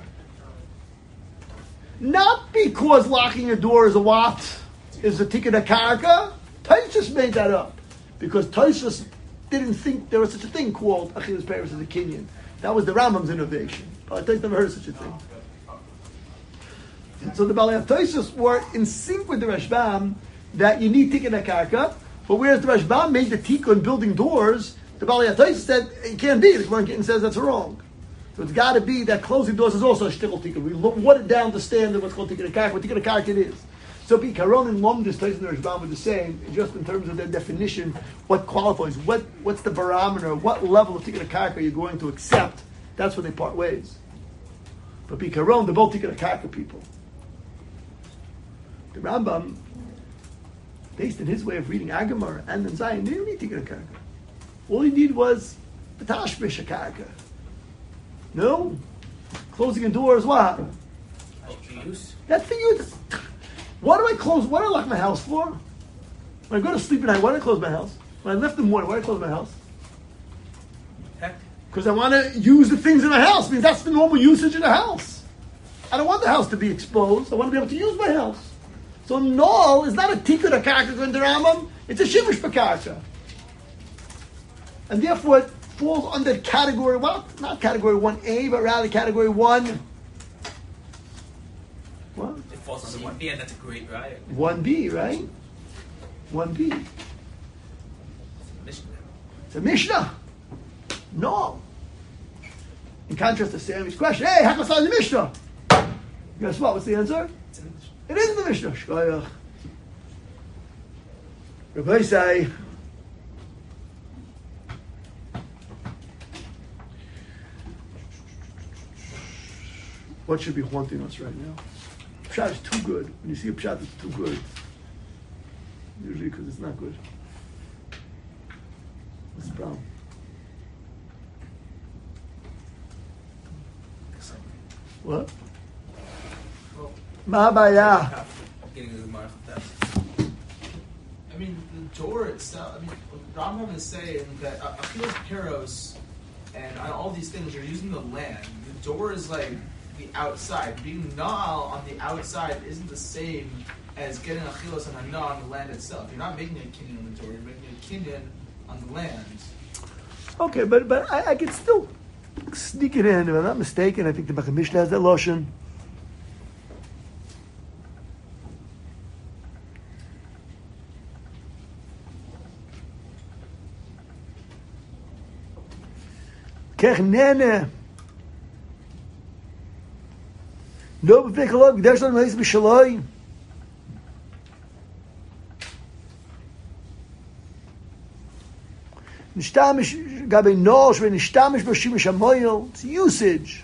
Not because locking a door is a what? Is a Tikkun HaKarka? Taisus made that up. Because Taisus didn't think there was such a thing called Achilas Beiris as a Kinyan. That was the Rambam's innovation. But Taisus never heard of such a thing. So the Balei Taisus were in sync with the Rashbam that you need Tikkun HaKarka. But whereas the Rashbam made the tikkun building doors, the Balei Taisus said it can't be. The Gemara Gittin says that's wrong. So it's got to be that closing doors is also a shtickle tikkun. We watered down the standard what's called Tikkun HaKarka, what Tikkun HaKarka it is. So Bikaron and Lomdus, Taisus and the Rashbam were the same, just in terms of their definition, what qualifies, what what's the barometer, what level of Tikkun HaKarka you're going to accept. That's where they part ways. But Bikaron, they're both Tikkun HaKarka people. The Rambam, based on his way of reading Agamar and then Zayin, they didn't need Tikkun HaKarka. All he needed was the Tashbish HaKarka. No? Closing a door is what? That's for use. Why do I close, why do I lock my house for? When I go to sleep at night, why do I close my house? When I lift in the morning, why do I close my house? Because I want to use the things in my house. It means that's the normal usage of the house. I don't want the house to be exposed. I want to be able to use my house. So null is not a tikkun a karka going to Rambam, it's a shivish b'karka. And therefore it falls under category, well, not category one A, but rather category one. What? It falls under one B, and that's a great right. one B, right? one B. Mishnah. It's a Mishnah. No. In contrast to Sammy's question, hey, how come it's not in the Mishnah? Guess what? What's the answer? It's in the Mishnah. It is in the Mishnah. Shkoyach. Rabbi say, what should be haunting us right now? Pshat is too good. When you see a pshat that's too good, usually because it's not good. What's the problem? What? Well, Ma'abaya. Getting the Gemara that. I mean, the door itself. I mean, Rambam is saying that uh, Achilas Peros and uh, all these things are using the land. The door is like the outside. Being na'al on the outside isn't the same as getting Achilas and Hana on the land itself. You're not making a kinyan on the door. You're making a kinyan on the land. Okay, but but I, I could still sneak it in. If I'm not mistaken, I think the Bechad Mishnah has that lotion. Kech nene. No b'fikalov g'desh l'an ha'is b'shaloi. Nishtamish gabe nosh v'nishtamish b'shimish hamoyel. It's usage.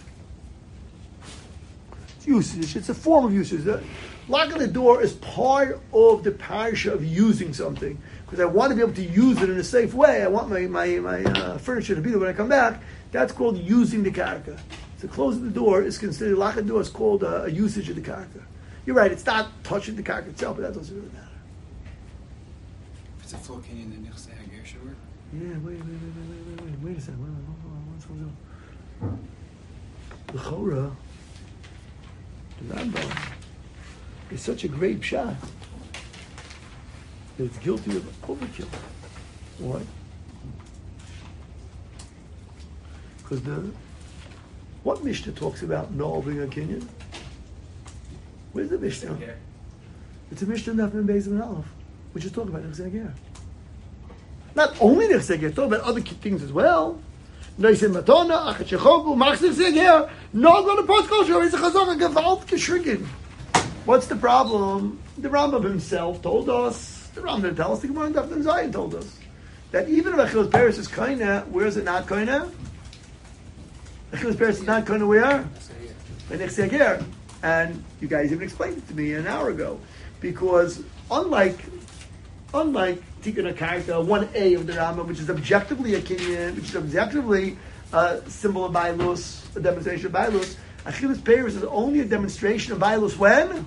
It's usage. It's a form of usage. The locking the door is part of the parasha of using something. Because I want to be able to use it in a safe way. I want my, my, my uh, furniture to be there when I come back. That's called using the karka. So closing the door is considered, locking the door is called a, a usage of the karka. You're right, it's not touching the karka itself, but that doesn't really matter. If it's a full kinyan, then Nechse Hager should work. Yeah, wait, wait, wait, wait, wait, wait, wait a second. Wait, wait, hold on, what's going on? The Chora, the Rambam, is such a great pshat that it's guilty of overkill. Why? Because the what Mishnah talks about null being a kinyan? Where's the Mishnah? Yeah. It's a Mishnah in Daf Beis and Aleph, which is talking about Nechse Hager. Not only Nechse Hager, talking about other things as well. Noisim Matona, Achat Shechogu, Machs Nechse Hager. No, go to post culture. It's a chazon gewalt geschrigen. What's the problem? The Rambam himself told us. The Rambam didn't tell us. The Gemara in Daf Zayin told us that even if Achilas Peros is koina, where is it not koina? Achilas Peros is not koina where? By Nechse Hager. And you guys even explained it to me an hour ago, because unlike unlike Tikkun HaKarka one A of the Rambam, which is objectively a kinyan, which is objectively a symbol of Bailus, a demonstration of Bailus, Achilas Peros is only a demonstration of Bailus when?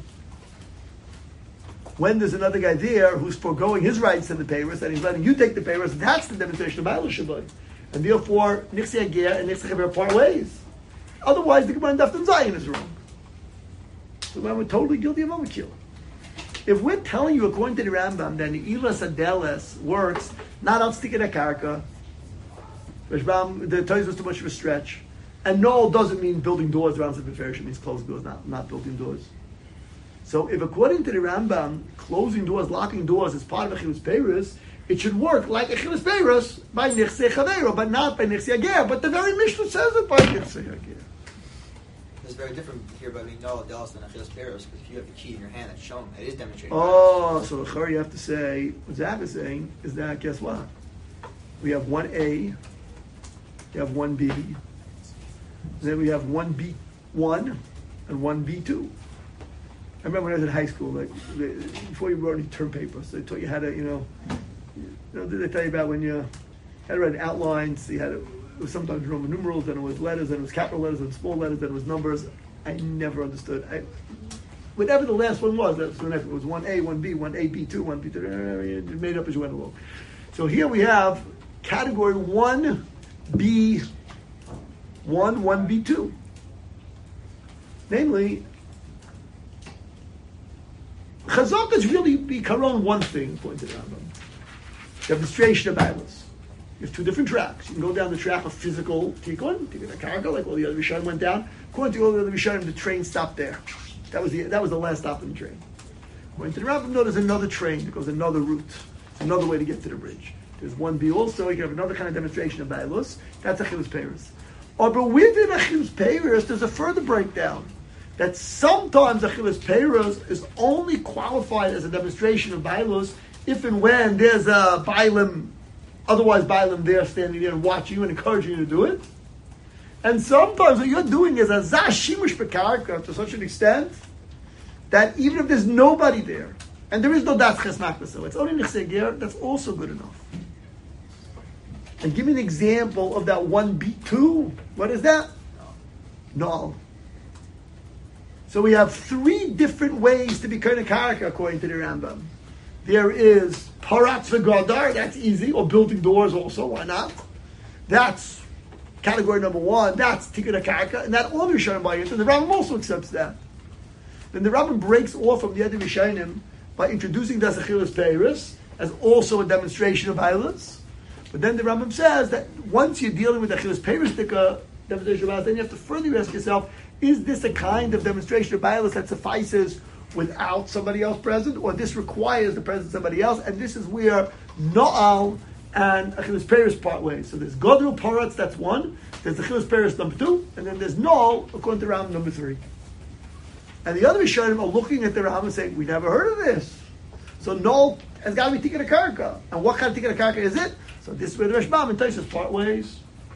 When there's another guy there who's foregoing his rights in the Peros, and he's letting you take the Peros, that's the demonstration of Bailus Shabbat. And therefore, Nechse Hager and Nechse Hager part ways. Otherwise, the Gemara in Daf Zayin is wrong. So we're totally guilty of overkill. If we're telling you, according to the Rambam, that the Ilas Adeles works not on Tikkun HaKarka, Rambam, the Torah was too much of a stretch, and no doesn't mean building doors around the Beferish, it means closing doors, not, not building doors. So if according to the Rambam, closing doors, locking doors is part of Achilas Peros, it should work like Achilas Peros by Nechse Chavero, but not by Nechse Hager. But the very Mishnah says it by Nechse Hager. It's very different here by being no Dallas than Achilas Peros, because if you have the key in your hand that's shown, it is demonstrating. Oh, so the Chari you have to say, what Zach is saying is that, guess what? We have one A, we have one B, then we have one B one and one B two. I remember when I was in high school, like they, before you wrote any term papers, they taught you how to, you know, you know, did they tell you about when you had to write outlines, you had to, it was sometimes Roman numerals, then it was letters, then it was capital letters, then small letters, then it was numbers. I never understood. I, whatever the last one was, that's whenever it was one A, one B, one A, B two, one B two. You made up as you went along. So here we have category one B one, one B two. Namely, Chazaka is really bikaron one thing, according to the Rambam. Demonstration of Bailas. You have two different tracks. You can go down the track of physical tikkun, tikkun karka, like all the other Rishonim went down. According to all the other Rishonim, the train stopped there. That was the that was the last stop in the train. According to the Rambam, no, there's another train that goes another route, another way to get to the bridge. There's one B also. You can have another kind of demonstration of Bailos. That's Achilles Paris. Or but within Achilles Paris, there's a further breakdown that sometimes Achilles Paris is only qualified as a demonstration of Bailos if and when there's a Bailim, otherwise Bailim there standing there and watching you and encouraging you to do it. And sometimes what you're doing is a Zashimush Bekarka to such an extent that even if there's nobody there, and there is no Das Chesmakmaso, it's only Nechseger, that's also good enough. And give me an example of that one B two. What is that? No. So we have three different ways to be Kona Karaka according to the Rambam. There is Paratz V'Gadar, that's easy, or building doors also, why not? That's category number one, that's Tikkun Karaka, and that all the Rishonim buy into. The Rambam also accepts that. Then the Rambam breaks off from the other Rishonim by introducing Das Achilas Peiris as also a demonstration of violence. But then the Rambam says that once you're dealing with Achilas Peiris Tikka demonstration of violence, then you have to further ask yourself, is this a kind of demonstration of violence that suffices without somebody else present, or this requires the presence of somebody else? And this is where No'al and Achilas Peiris part ways. So there's Godel Paratz, that's one. There's Achilas Peiris number two, and then there's No'al according to Rambam number three. And the other Rishonim are looking at the Rambam and saying, we never heard of this. So No'al has got to be Tikkun Karka. And what kind of Tikkun Karka is it? So this is where the Rashbam and Taisus part ways.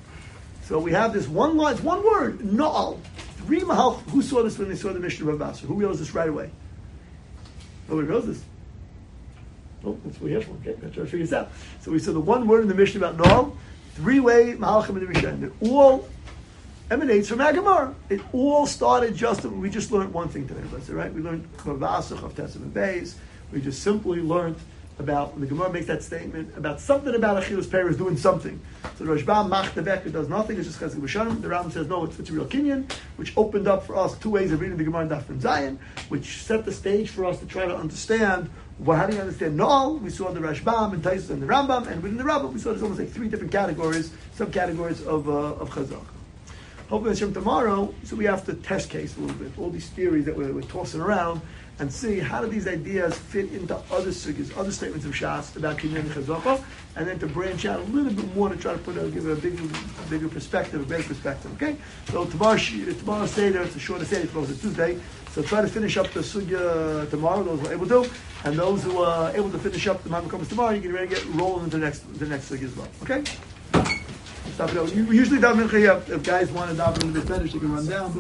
So we have this one line, it's one word, No'al. Three Mahal, who saw this when they saw the Mishnah of Rabasar? Who knows this right away? Nobody knows this. Oh, that's what we have for. Okay, let's try to figure this out. So we saw the one word in the Mishnah about No'al, three-way Mahalchim in the Mishnah. It all emanates from Agamar. It all started just, we just learned one thing today, let's say, right? We learned Rabasar, of Tessim and Beis. We just simply learned about, when the Gemara makes that statement, about something about Achilas Peiris doing something. So the Rashbam, Mach Tevek, it does nothing, it's just Chesed B'Shanim. The Rambam says, no, it's, it's a real Kinyan, which opened up for us two ways of reading the Gemara in Daf from Zion, which set the stage for us to try to understand, well, how do you understand No'al? We saw the Rashbam and Taisus and the Rambam, and within the Rambam, we saw there's almost like three different categories, subcategories of, uh, of Chazaka. Hopefully, Hashem, tomorrow, so we have to test case a little bit, all these theories that we're, we're tossing around, and see how do these ideas fit into other sugyas, other statements of Shas about Kinyan and Chazaka, and then to branch out a little bit more to try to put a, give it a bigger, bigger perspective, a better perspective. Okay, so tomorrow, tomorrow Seder, it's a shorter Seder, tomorrow's a Tuesday. So try to finish up the sugya tomorrow. Those who are able to, and those who are able to finish up the Ma'amar comes tomorrow, you can ready to get rolling into the next, the next sugya as well. Okay. Stop it out. We usually daven mincha. If guys want to daven a little bit better, you can run down.